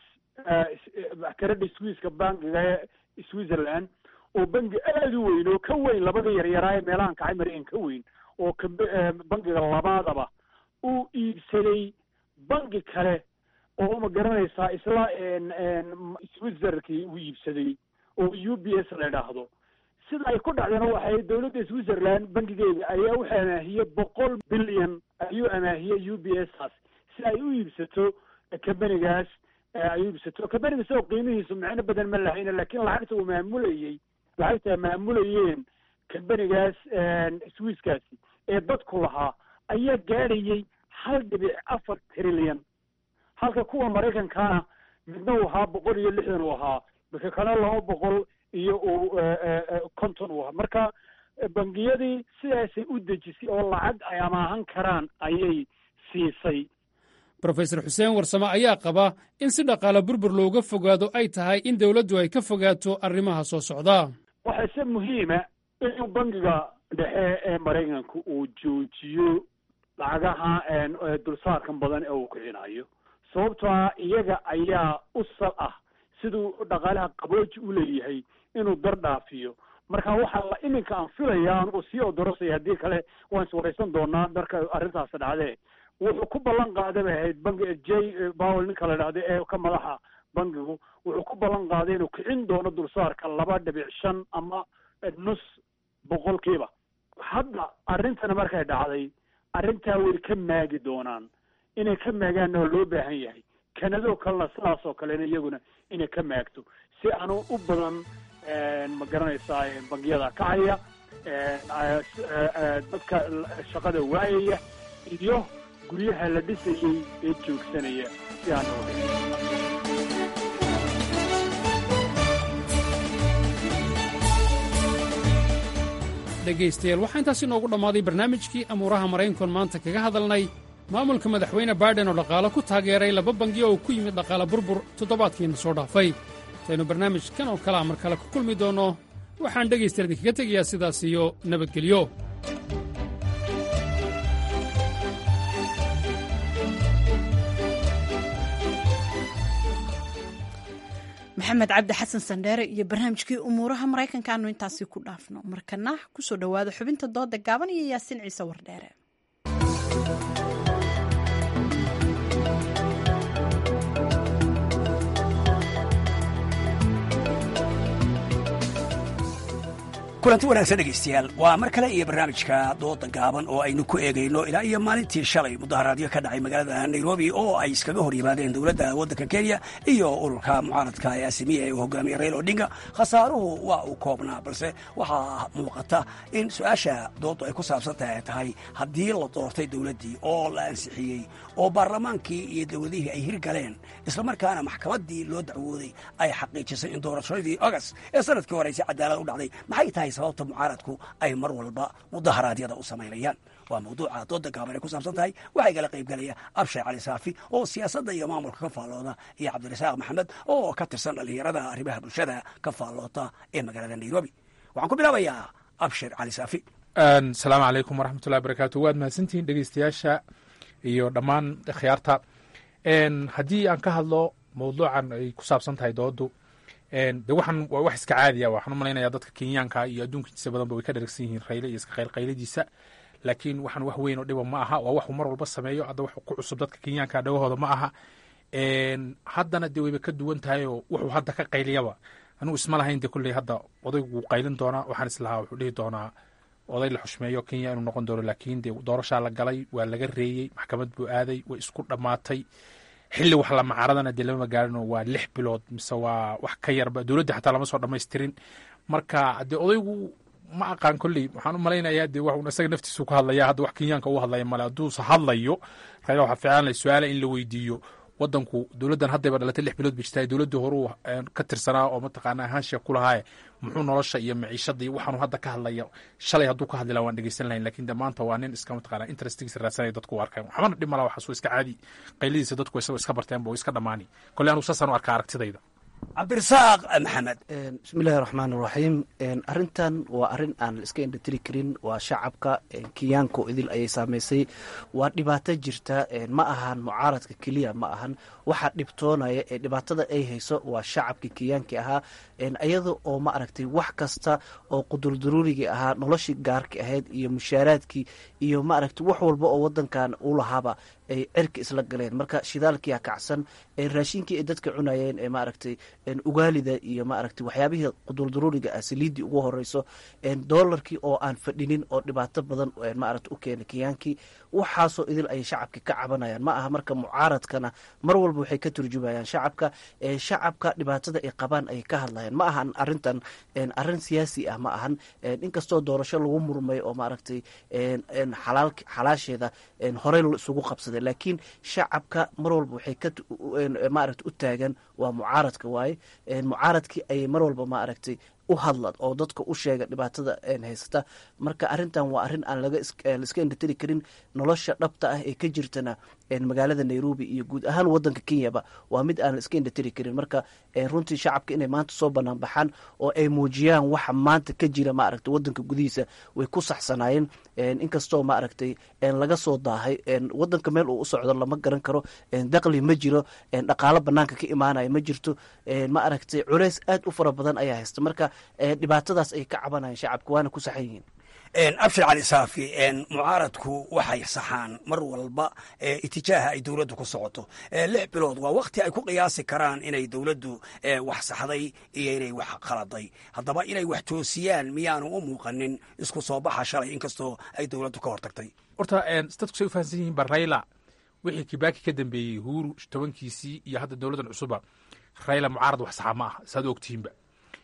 Speaker 13: karadhi swisska bankiga switzerland oo bangi aada u weyn oo ka weyn labada yaryaraa ee meelahan kacay mareen ka weyn oo ka bankiga labaadaba uu iibsaday banki kale oo ma garanaysaa isla switzerkii uu iibsaday oo u b s la idhaahdo. sida ay ku dhacdana waxay dawladda switzerland bankigeeda ayaa wuxuu amaahiyey boqol bilyan ayuu amaahiyey u b s taas si ay u iibsato companigaas ay u iibsato. companiga isagoo qiimihiisu micno badan ma lahayna, laakiin lacagta uu maamulayey lacagta maamulayeen companigaas swisskaasi ee dadku lahaa ayaa gaadhayey hal dhibic afar trilyan, halka kuwa maraykankana midna uu ahaa boqol iyo lixdan uu ahaa, midka kale laba boqol iyo uu konton uu ahaa. marka bangiyadii sidaasay u dejisay oo lacag ay amaahan karaan ayay siisay.
Speaker 11: rofesor xuseen warsame ayaa qaba in si dhaqaale burbur looga fogaado ay tahay in dawladdu ay ka fogaato arrimaha soo socda.
Speaker 13: waxaa se muhiima inuu bangiga dhexe ee maraykanka uu joojiyo lacagaha dulsaarkan badan ee uu kicinayo, sababtoo ah iyaga ayaa u sal ah siduu dhaqaalaha qabooji u leeyahay inuu dar dhaafiyo. marka waxaa la iminka aan filaya anigu sii odorosaya haddii kale waan iswaraysan doonaa marka arrintaasi dhacdee. wuxuu ku ballan qaaday bay ahayd bangi j powell ninka la dhahday ee ka madaxa bangigu wuxuu ku ballan qaaday inuu kicin doono dulsaarka laba dhibic shan ama nus boqolkiiba. hadda arrintana markay dhacday arrintaa way ka maagi doonaan. inay ka maagaanna oo loo baahan yahay. kanadoo kalena sidaas oo kalena iyaguna inay ka maagto si aanu u badan ma garanaysaa bangiyada kacaya, dadka shaqada waayaya iyo guryaha la dhisayey ee joogsanaya si aan u
Speaker 11: dhegaystayaal waxaa intaasi noogu dhammaaday barnaamijkii amuuraha maraykankan maanta kaga hadalnay maamulka madaxweyne baiden oo dhaqaale ku taageeray laba bangiyo oo ku yimid dhaqaale burbur toddobaadkiina soo dhaafay. intaynu barnaamijkan oo kalea mar kale ku kulmi doonno waxaan dhegaystayaal idinkaga tegayaa sidaas iyo nabadgelyo.
Speaker 1: maxamed cabdi xasan sandheere iyo barnaamijkii umuuraha maraykanka aanu intaasi ku dhaafno. markana kusoo dhowaada xubinta dooda gaaban iyo yaasiin ciise wardheere.
Speaker 14: kulanti wanaagsan dhegaystayaal waa mar kale iyo barnaamijka dooda gaaban oo aynu ku eegayno ilaa iyo maalintii shalay mudaharaadyo ka dhacay magaalada nairobi oo ay iskaga hor yimaadeen dowladda waddanka kenya iyo ururka mucaaradka ee asimiya ee uu hogaamiyey raila odinga. khasaaruhu waa uu koobnaa, balse waxaa muuqata in su-aasha doodu ay ku saabsan tahay tahay haddii la doortay dowladdii oo la ansixiyey oo baarlamaankii iyo dowladihii ay hirgaleen islamarkaana maxkamaddii loo dacwooday ay xaqiijisay in doorashadii august ee sanadkii hore si cadaalad u dhacday, maxay tahay sababta mucaaradku ay mar walba mudaharaadyada u samaynayaan? waa mawduuca dooda gaaban ay ku saabsan tahay. waxaa igala qaybgalaya abshay cali saafi oo siyaasadda iyo maamulka ka faallooda iyo cabdirasaaq maxamed oo ka tirsan dhallinyarada arrimaha bulshada ka faalloota ee magaalada nairobi. waxaan ku bilaabayaa abshir cali saafi.
Speaker 15: asalaamu calaykum waraxmatullahi barakaatu. waad mahadsantihiin dhegeystayaasha iyo dhammaan khiyaarta. haddii aan ka hadlo mawduucan ay ku saabsan tahay doodu, de waxaan waa wax iska caadiya. waxaan u malaynayaa dadka kenyaanka iyo adduunka intiisa badanba way ka dheragsan yihiin rayle iyo iska qaylqayladiisa, laakiin waxaan wax weyn oo dhiba ma aha. waa waxuu mar walba sameeyo. hadda wax ku cusub dadka kenyaanka dhagahooda ma aha. haddana dee wayba ka duwan tahay oo wuxuu hadda ka qayliyaba anigu isma lahayn de kulley hadda odaygu wuu qaylin doonaa waxaan islahaa wuxuu dhihi doonaa oday la xushmeeyo kenya inuu noqon doono laakiin dee doorashaa la galay waa laga reeyey maxkamad buu aaday way isku dhammaatay xilli wax la macaaradana dee lama gaarinoo waa lix bilood mise waa wax ka yarba dowladda xataa lama soo dhammaystirin marka dee odaygu ma aqaan kolley waxaan u malaynayaa dee wax isaga naftiisu ku hadlaya hadda wax kenyaanka u hadlaya male hadduusa hadlayo raila waxaa fiican leh su-aala in la weydiiyo wadanku dowladdan haddayba dhalatay lix bilood ba jirtaa dowladdii horuu ka tirsanaa oo mataqaanaa ahaanshiya ku lahaaye muxuu nolosha iyo maciishada iyo waxaanu hadda ka hadlaya shalay hadduu ka hadli laha waan dhegeysan lahayn lakin de maanta waa nin iska mataqaanaa interestigiisa raadsanaya dadku u arkayn waxbana dhib mala waxaasuu iska caadi qaylidiisa dadku isagoo iska barteenba oo iska dhammaani kolley anugu saasaan u arkaa aragtidayda
Speaker 14: cabdirasaaq maxamed
Speaker 16: bismillahi raxmaan iraxiim arrintan waa arrin aan la iska indhatiri karin waa shacabka kenyaanko idil ayay saamaysay waa dhibaato jirta ma ahan mucaaradka keliya ma ahan waxaa dhibtoonaya ee dhibaatada ay hayso waa shacabka kenyaankii ahaa iyada oo ma aragtay wax kasta oo qudurdaruurigii ahaa noloshii gaarka ahayd iyo mushaaraadkii iyo ma aragtay wax walba oo wadankan u lahaaba ay cirka isla galeen marka shidaalkiia kacsan raashinkii ay dadka cunayeen ee maaragtay ugaalida iyo maaragtay waxyaabihii qudurdaruuriga ah saliiddii ugu horeyso doolarkii oo aan fadhinin oo dhibaato badan maaragtay u keenay kenyaankii waxaasoo idil ayay shacabka ka cabanayaan ma aha marka mucaaradkana mar walba waxay ka turjumayaan shacabka shacabka dhibaatada ay qabaan ayay ka hadlayaan ma ahan arrintan arrin siyaasi ah ma ahan inkastoo doorasho lagu murmay oo maaragtay xalaasheeda horey isugu qabsaday laakiin shacabka mar walba waxay ka maaragtay u taagan waa mucaaradka waaye mucaaradkii ayay mar walba maaragtay u hadlad oo dadka u sheega dhibaatada haysata marka arrintan waa arrin aan laiska indhatiri karin nolosha dhabta ah ee ka jirtana magaalada nairobi iyo guud ahaan wadanka kenyaba waa mid aan laiska indhatiri karin marka runtii shacabka inay maanta soo banaan baxaan oo ay muujiyaan waxa maanta ka jira maaragtay wadanka gudihiisa way ku saxsanaayeen inkastoo maaragtay laga soo daahay wadanka meel uu u socdo lama garan karo daqli ma jiro dhaqaalo banaanka ka imaanaya ma jirto ma aragtay culays aad u fara badan ayaa haysta marka dhibaatadaas ay ka cabanayaan shacabka waana ku saxan yihiin
Speaker 14: abshir cali saafi mucaaradku waxay saxaan mar walba itijaaha ay dowladdu ku socoto lix bilood waa wakti ay ku qiyaasi karaan inay dowladdu wax saxday iyo inay wax khaladay haddaba inay wax toosiyaan miyaanu u muuqanin isku soo baxa shalay inkastoo ay dowladdu ka hortagtay
Speaker 15: horta dadku say u fahansan yihiin ba rayla wixii kibaaki ka dambeeyey huuru tobankiisii iyo hadda dowladdan cusuba rayla mucaarad wax saxa ma aha saad u ogtihiinba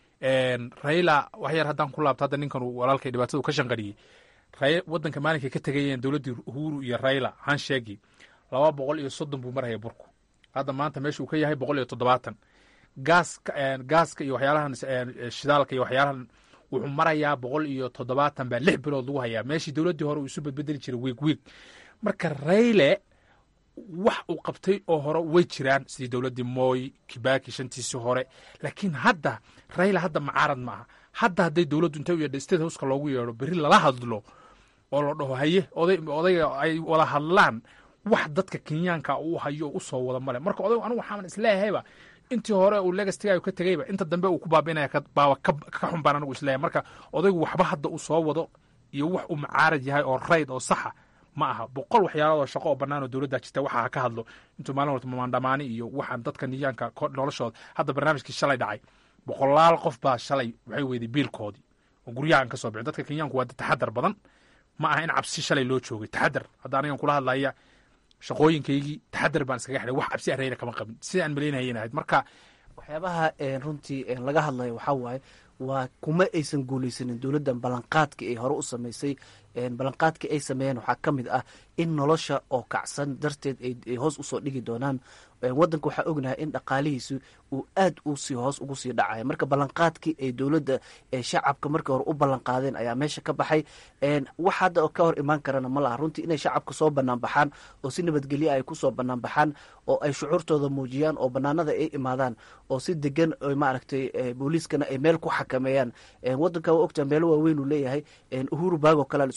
Speaker 15: rayla wax yar haddaan ku laabto hadda ninkan walaalkay dhibaatadu ka shanqariyey wadanka maalinkay ka tegayeen dowladdii uhuru iyo rayla hansheegi laba boqol iyo soddon buu marhaya burku hadda maanta meesha uu ka yahay boqol iyo toddobaatan gaaska gaaska iyo waxyaalahan shidaalka iyo waxyaalahan wuxuu marayaa boqol iyo toddobaatan baa lix bilood lagu hayaa meeshii dowladdii hore uu isu bedbedeli jiray wiig wiig marka rayle wax uu qabtay oo hore way jiraan sidii dowladdii moy kibaki shantiisii hore laakiin hadda rayla hadda macaarad ma aha hadda hadday dowladdu intay u yeedho state houseka loogu yeedho berri lala hadlo oo la dhaho haye oday odayga ay wada hadlaan wax dadka kenyaanka uu hayo u soo wada male marka odaygu anigu waxaaman isleeyahayba intii hore uu legastigayo ka tegeyba inta dambe uu ku baabinaya baaba ka xun baan anigu isleeyahay marka odaygu waxba hadda uu soo wado iyo wax uu macaarad yahay oo rayd oo saxa ma aha boqol waxyaaladooo shaqo oo bannaan oo dowladdaa jirta waxa ha ka hadlo intuu maalin walta mamaandhamaani iyo waxaan dadka niyaanka noloshooda hadda barnaamijkii shalay dhacay boqolaal qof baa shalay waxay weyday biilkoodii oo guryahan ka soo bixin dadka kenyaanku waa taxadar badan ma aha in cabsi shalay loo joogay taxadar hadda anigan kula hadlaya shaqooyinkaygii taxadar baan iskaga xidhay wax cabsi areyna kama qabin sida aan malaynahayen ahayd marka
Speaker 16: waxyaabaha runtii laga hadlayo waxaa waaye waa kuma aysan guulaysanin dowladdan ballanqaadkii ay hore u samaysay ballanqaadkii ay sameeyeen waxaa ka mid ah in nolosha oo kacsan darteed ay hoos usoo dhigi doonaan wadanka waxaa ognahay in dhaqaalihiisu uu aad usii hoos ugu sii dhacaya marka ballanqaadkii ay dowladda shacabka markii hore u ballanqaadeen ayaa meesha ka baxay wax hadda ka hor imaan karana ma laha runtii inay shacabka soo banaan baxaan oo si nabadgelya ay kusoo banaan baxaan oo ay shucuurtooda muujiyaan oo banaanada ay imaadaan oo si degan maaragtay booliiskana ay meel ku xakameeyaan wadanka waa ogtaa meelo waaweyn uu leeyahay uhuru baag oo kale la isku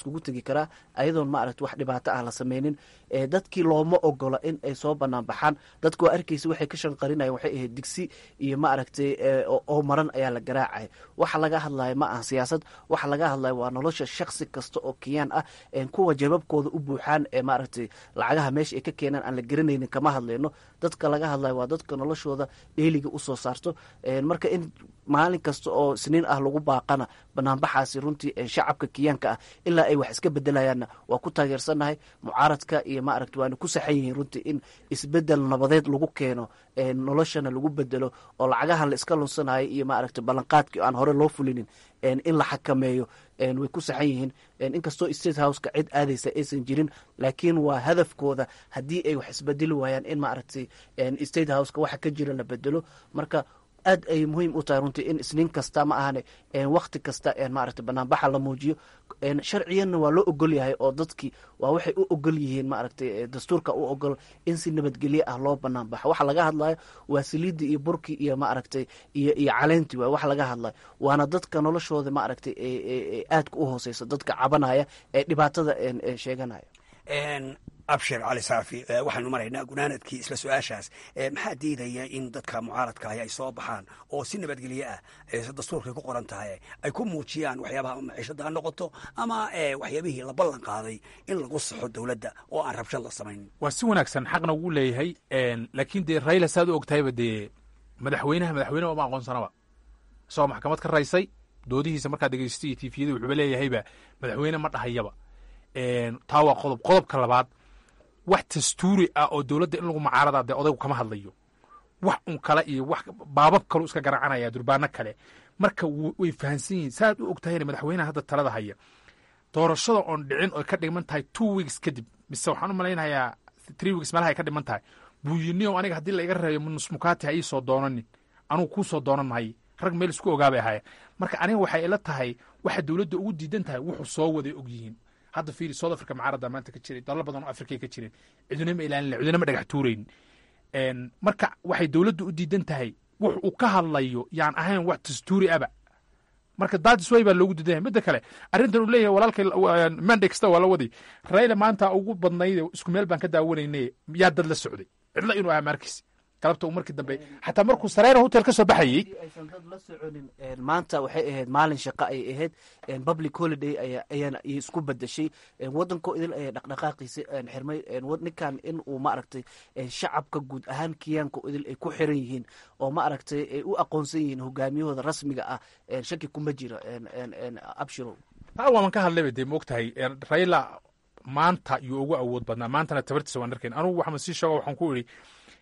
Speaker 16: laiskugu tegi karaa ayadoon maaragtay wax dhibaato ah la sameynin dadkii looma ogola in ay soo banaan baxaan dadku waa arkaysa waxay ka shanqarinayan waxay ahayd digsi iyo maaragtay oo maran ayaa la garaacaya waxa laga hadlaya ma aha siyaasad waxa laga hadlaya waa nolosha shaksi kasta oo kenyaan ah kuwa jababkooda u buuxaan ee maaragtay lacagaha meesha ay ka keenaan aan la garanaynin kama hadlayno dadka laga hadlaya waa dadka noloshooda dheeliga usoo saarto marka in maalin kasta oo sniin ah lagu baaqana banaanbaxaasi runtii shacabka kenyaanka ah ilaa ay wax iska bedelayaanna waa ku taageersannahay mucaaradka iyo maaragta waana ku saxan yihiin runtii in isbedel nabadeed lagu keeno noloshana lagu bedelo oo lacagahan la iska lunsanayo iyo maaragta ballanqaadkii aan hore loo fulinin in la xakameeyo way ku saxan yihiin inkastoo state houseka cid aadaysa aysan jirin laakiin waa hadafkooda haddii ay wax isbedeli waayaan in maaragtay state houseka waxa ka jira la bedelo marka aad ay muhiim u tahay runtii in isniin kasta ma ahane wakti kasta maaragtay banaanbaxa la muujiyo sharciyanna waa loo ogol yahay oo dadkii waa waxay u ogol yihiin maaragtay dastuurka u ogol in si nabadgelye ah loo banaanbaxo waxa laga hadlayo waa saliidii iyo burkii iyo maaragtay iyo iyo caleentii waay waxa laga hadlayo waana dadka noloshooda maaragtay aadka u hooseysa dadka cabanaya ee dhibaatada sheeganaya
Speaker 14: abshir cali saafi waxaanu maraynaa gunaanadkii isla su-aashaas maxaa diidaya in dadka mucaaradka ahi ay soo baxaan oo si nabadgelye ah dastuurkay ku qoran tahay ay ku muujiyaan waxyaabaha maciishada ha noqoto ama waxyaabihii la ballan qaaday in lagu saxo dowladda oo aan rabshad la samayn
Speaker 15: waa si wanaagsan xaqna wuu leeyahay laakiin dee rayla saad u ogtahayba dee madaxweynaha madaxweyneha uma aqoonsanaba isagoo maxkamad ka raysay doodihiisa markaad dhegeystay iyo tifiyada wuxuuba leeyahayba madaxweyne ma dhahayaba taa waa qodob qodobka labaad wax dastuuri ah oo dowladda in lagu mucaarada dee odaygu kama hadlayo wax un kale iyo wax baabab kaleu iska garacanaya durbaano kale marka way fahansan yihiin saaad u og tahayna madaxweynaha hadda talada haya doorashada oon dhicin oy ka dhiman tahay two weeks kadib mise waxaan u malaynayaa three weeks meelaha ay ka dhiman tahay buuyiniyow aniga haddii la iga reeyo nusmukaati ha ii soo doonanin anugu kuu soo doonan mahay rag meel isku ogaabay ahaayeen marka aniga waxay ila tahay waxa dowladda ugu diidan tahay wuxuu soo waday og yihiin hadda fiiri south africa mucaarada maanta ka jiray dalal badan oo afrikay ka jireen cidunama ilaalin cidunama dhagax tuurayn marka waxay dowladdu u diidan tahay wux uu ka hadlayo yaan ahayn wax dastuuri aba marka daadisway baa loogu diidan yahay midda kale arrintan uu leeyahay walaalkay mande kasta waa la waday rayla maanta ugu badnayd isku meel baan ka daawanaynay yaa dad la socday cidla inuu ahaa markiis galabta uu markii dambe xataa markuu sareera hotel ka soo baxayey
Speaker 16: aysan dad la soconin maanta waxay ahayd maalin shaqo ay ahayd public holiday ayaana isku bedeshay waddanko idil ayay dhaqdhaqaaqiisa xirmay ninkan in uu maaragtay shacabka guud ahaan kiyaanka idil ay ku xiran yihiin oo maaragtay ay u aqoonsan yihiin hogaamiyahooda rasmiga ah shaki kuma jira abshiro
Speaker 15: taa waaman ka hadlayba dee moogtahay rayla maanta yuu ugu awood badnaa maantana tabartiisa waan arkayn anugu waxaan sii sheego waxaan ku idhi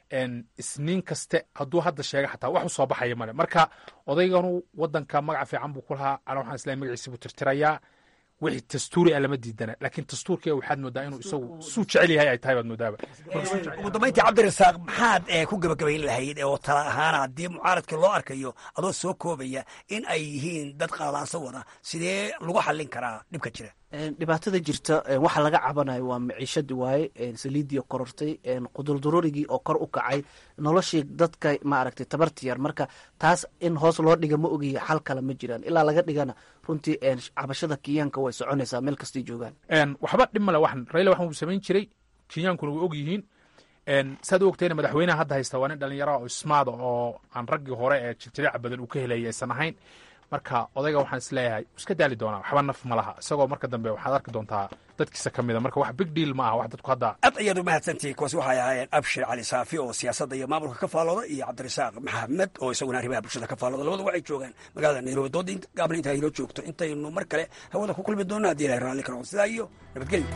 Speaker 15: isniin kaste hadduu hadda sheega xataa wax u soo baxaya male marka odayganu wadanka magaca fiican buu ku lahaa ana waxaan islahay magaciisi buu tirtirayaa wixii dastuuri ah lama diidana laakiin dastuurkii waxaad moodaa inuu isagu suu jecel yahay ay tahay baad moodaaba
Speaker 14: ugu dambayntii cabdirasaaq maxaad ku gebagabayn lahayd oo tala ahaana haddii mucaaradka loo arkayo adoo soo koobaya in ay yihiin dad qalalaaso wada sidee lagu xallin karaa dhibka jira
Speaker 16: dhibaatada jirta waxa laga cabanayo waa maciishadii waaye saliidii korortay qudurduruurigii oo kor u kacay noloshii dadka maaragtay tabarti yar marka taas in hoos loo dhiga ma ogiya xal kale ma jiraan ilaa laga dhigana runtii cabashada kenyaanka way soconaysaa meel kastay joogaan
Speaker 15: waxba dhib male waxan rayla waxan uu samayn jiray kenyaankuna way og yihiin saad u ogtayna madaxweynaha hadda haysta waa nin dhalinyaro oo ismaada oo aan raggii hore ee jirjirica badan uu ka helayay aysan ahayn marka odayga waxaan isleeyahay iska daali doonaa waxba naf ma laha isagoo marka dambe waxaad arki doontaa dadkiisa ka mida marka wax big deal ma aha wax dadku hadda
Speaker 14: aad ayaad u mahadsantihi kuwaasi waxay ahaayeen abshir cali saafi oo siyaasadda iyo maamulka ka faalooda iyo cabdirasaaq maxamed oo isaguna arrimaha bulshada ka faalooda labadu waxay joogaan magaalada nairobi doodda gaabna intaa inoo joogto intaynu mar kale hawada ku kulmi doonno haddii ilahay raalli karo sidaa iyo nabadgelyo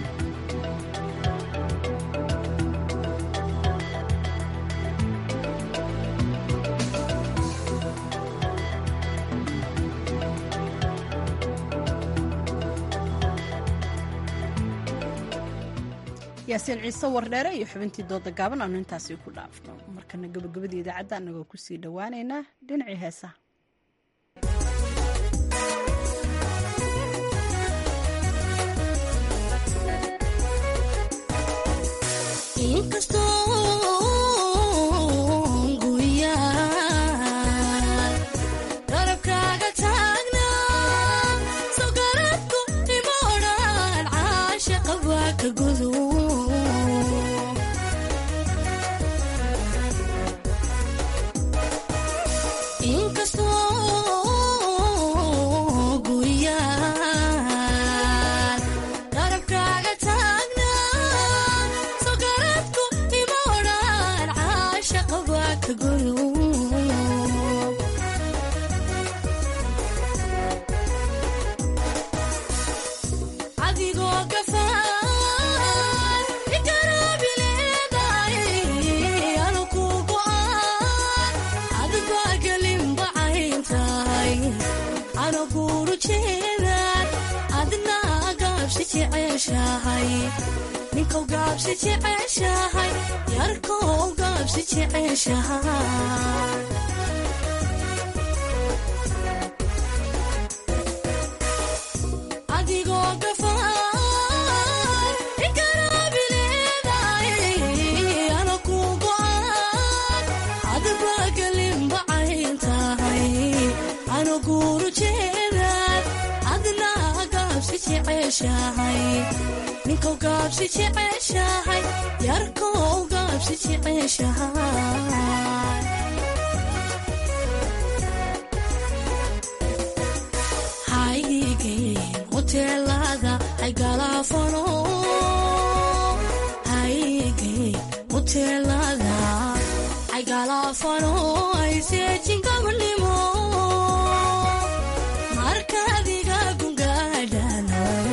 Speaker 1: yaasiin ciise wardheere iyo xubintii dooda gaaban aanu intaasi ku dhaafno markana gabagabadii idaacadda annagoo ku sii dhowaaneynaa dhinacii heesaha
Speaker 17: Garabkaaga taagna soo garabku ima odhan ninkow gaabsi jeceshahay yarkow gaabsi jeceshahay adigoo gafaan igaraabileedaay ana ku go'aan adba galinba cayn tahay ana guuru jeedaad adna gaabsi jeceshahay ninkow gaabsi jeceshahay yarkow gaabsi jeceshahay haygeen hoteelada haygalaafano haygeen hoteelada haygalaafano ayseejin gabanimo markaadiga gungaadhanay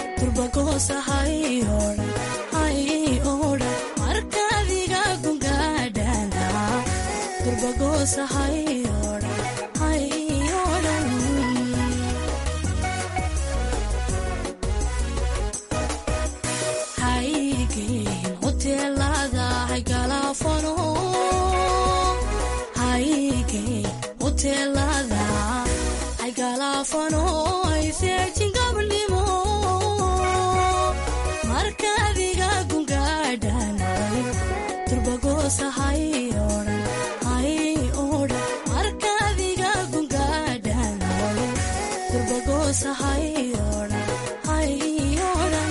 Speaker 17: markaadiga gungaadhana durbagosahay odhan haygeen hoteelada haygalaafano haygeen hoteelada haygalaafano ayseejin gabanimo markaadiga gungaadhanay durbagosahay odhan hay odhan markaadiga gungaadhanay durbagosahay odhan hay odhan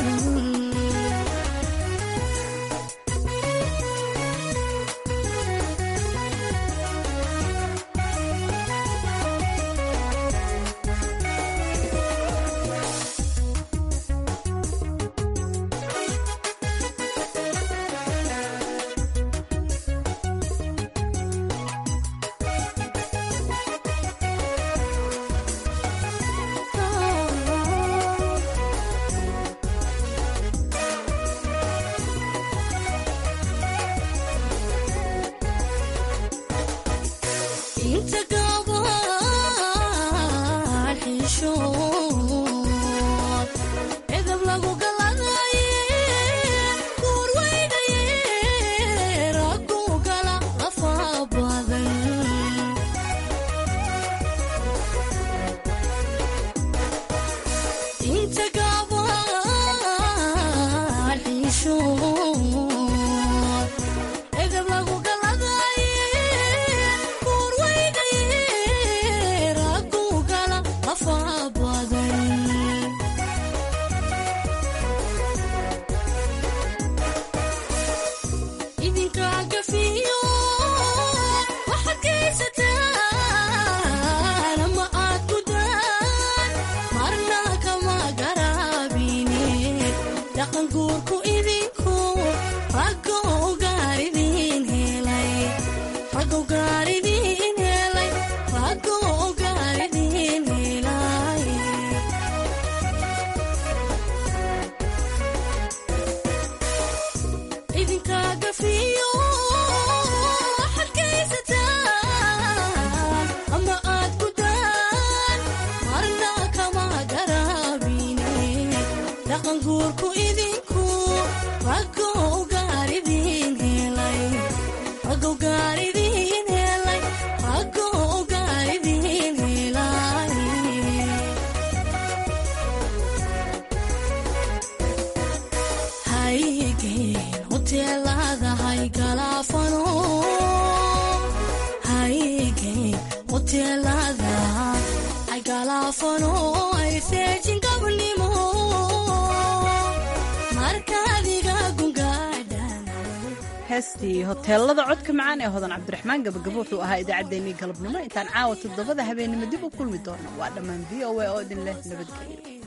Speaker 1: heestii hoteelada codka macaan ee hodan cabdiraxmaan gabagabo wuxuu ahaa idaacaddeenii galabnimo intaan caawa toddobada habeenimo dib u kulmi doono waa dhammaan v o a oo idin leh nabadgelyo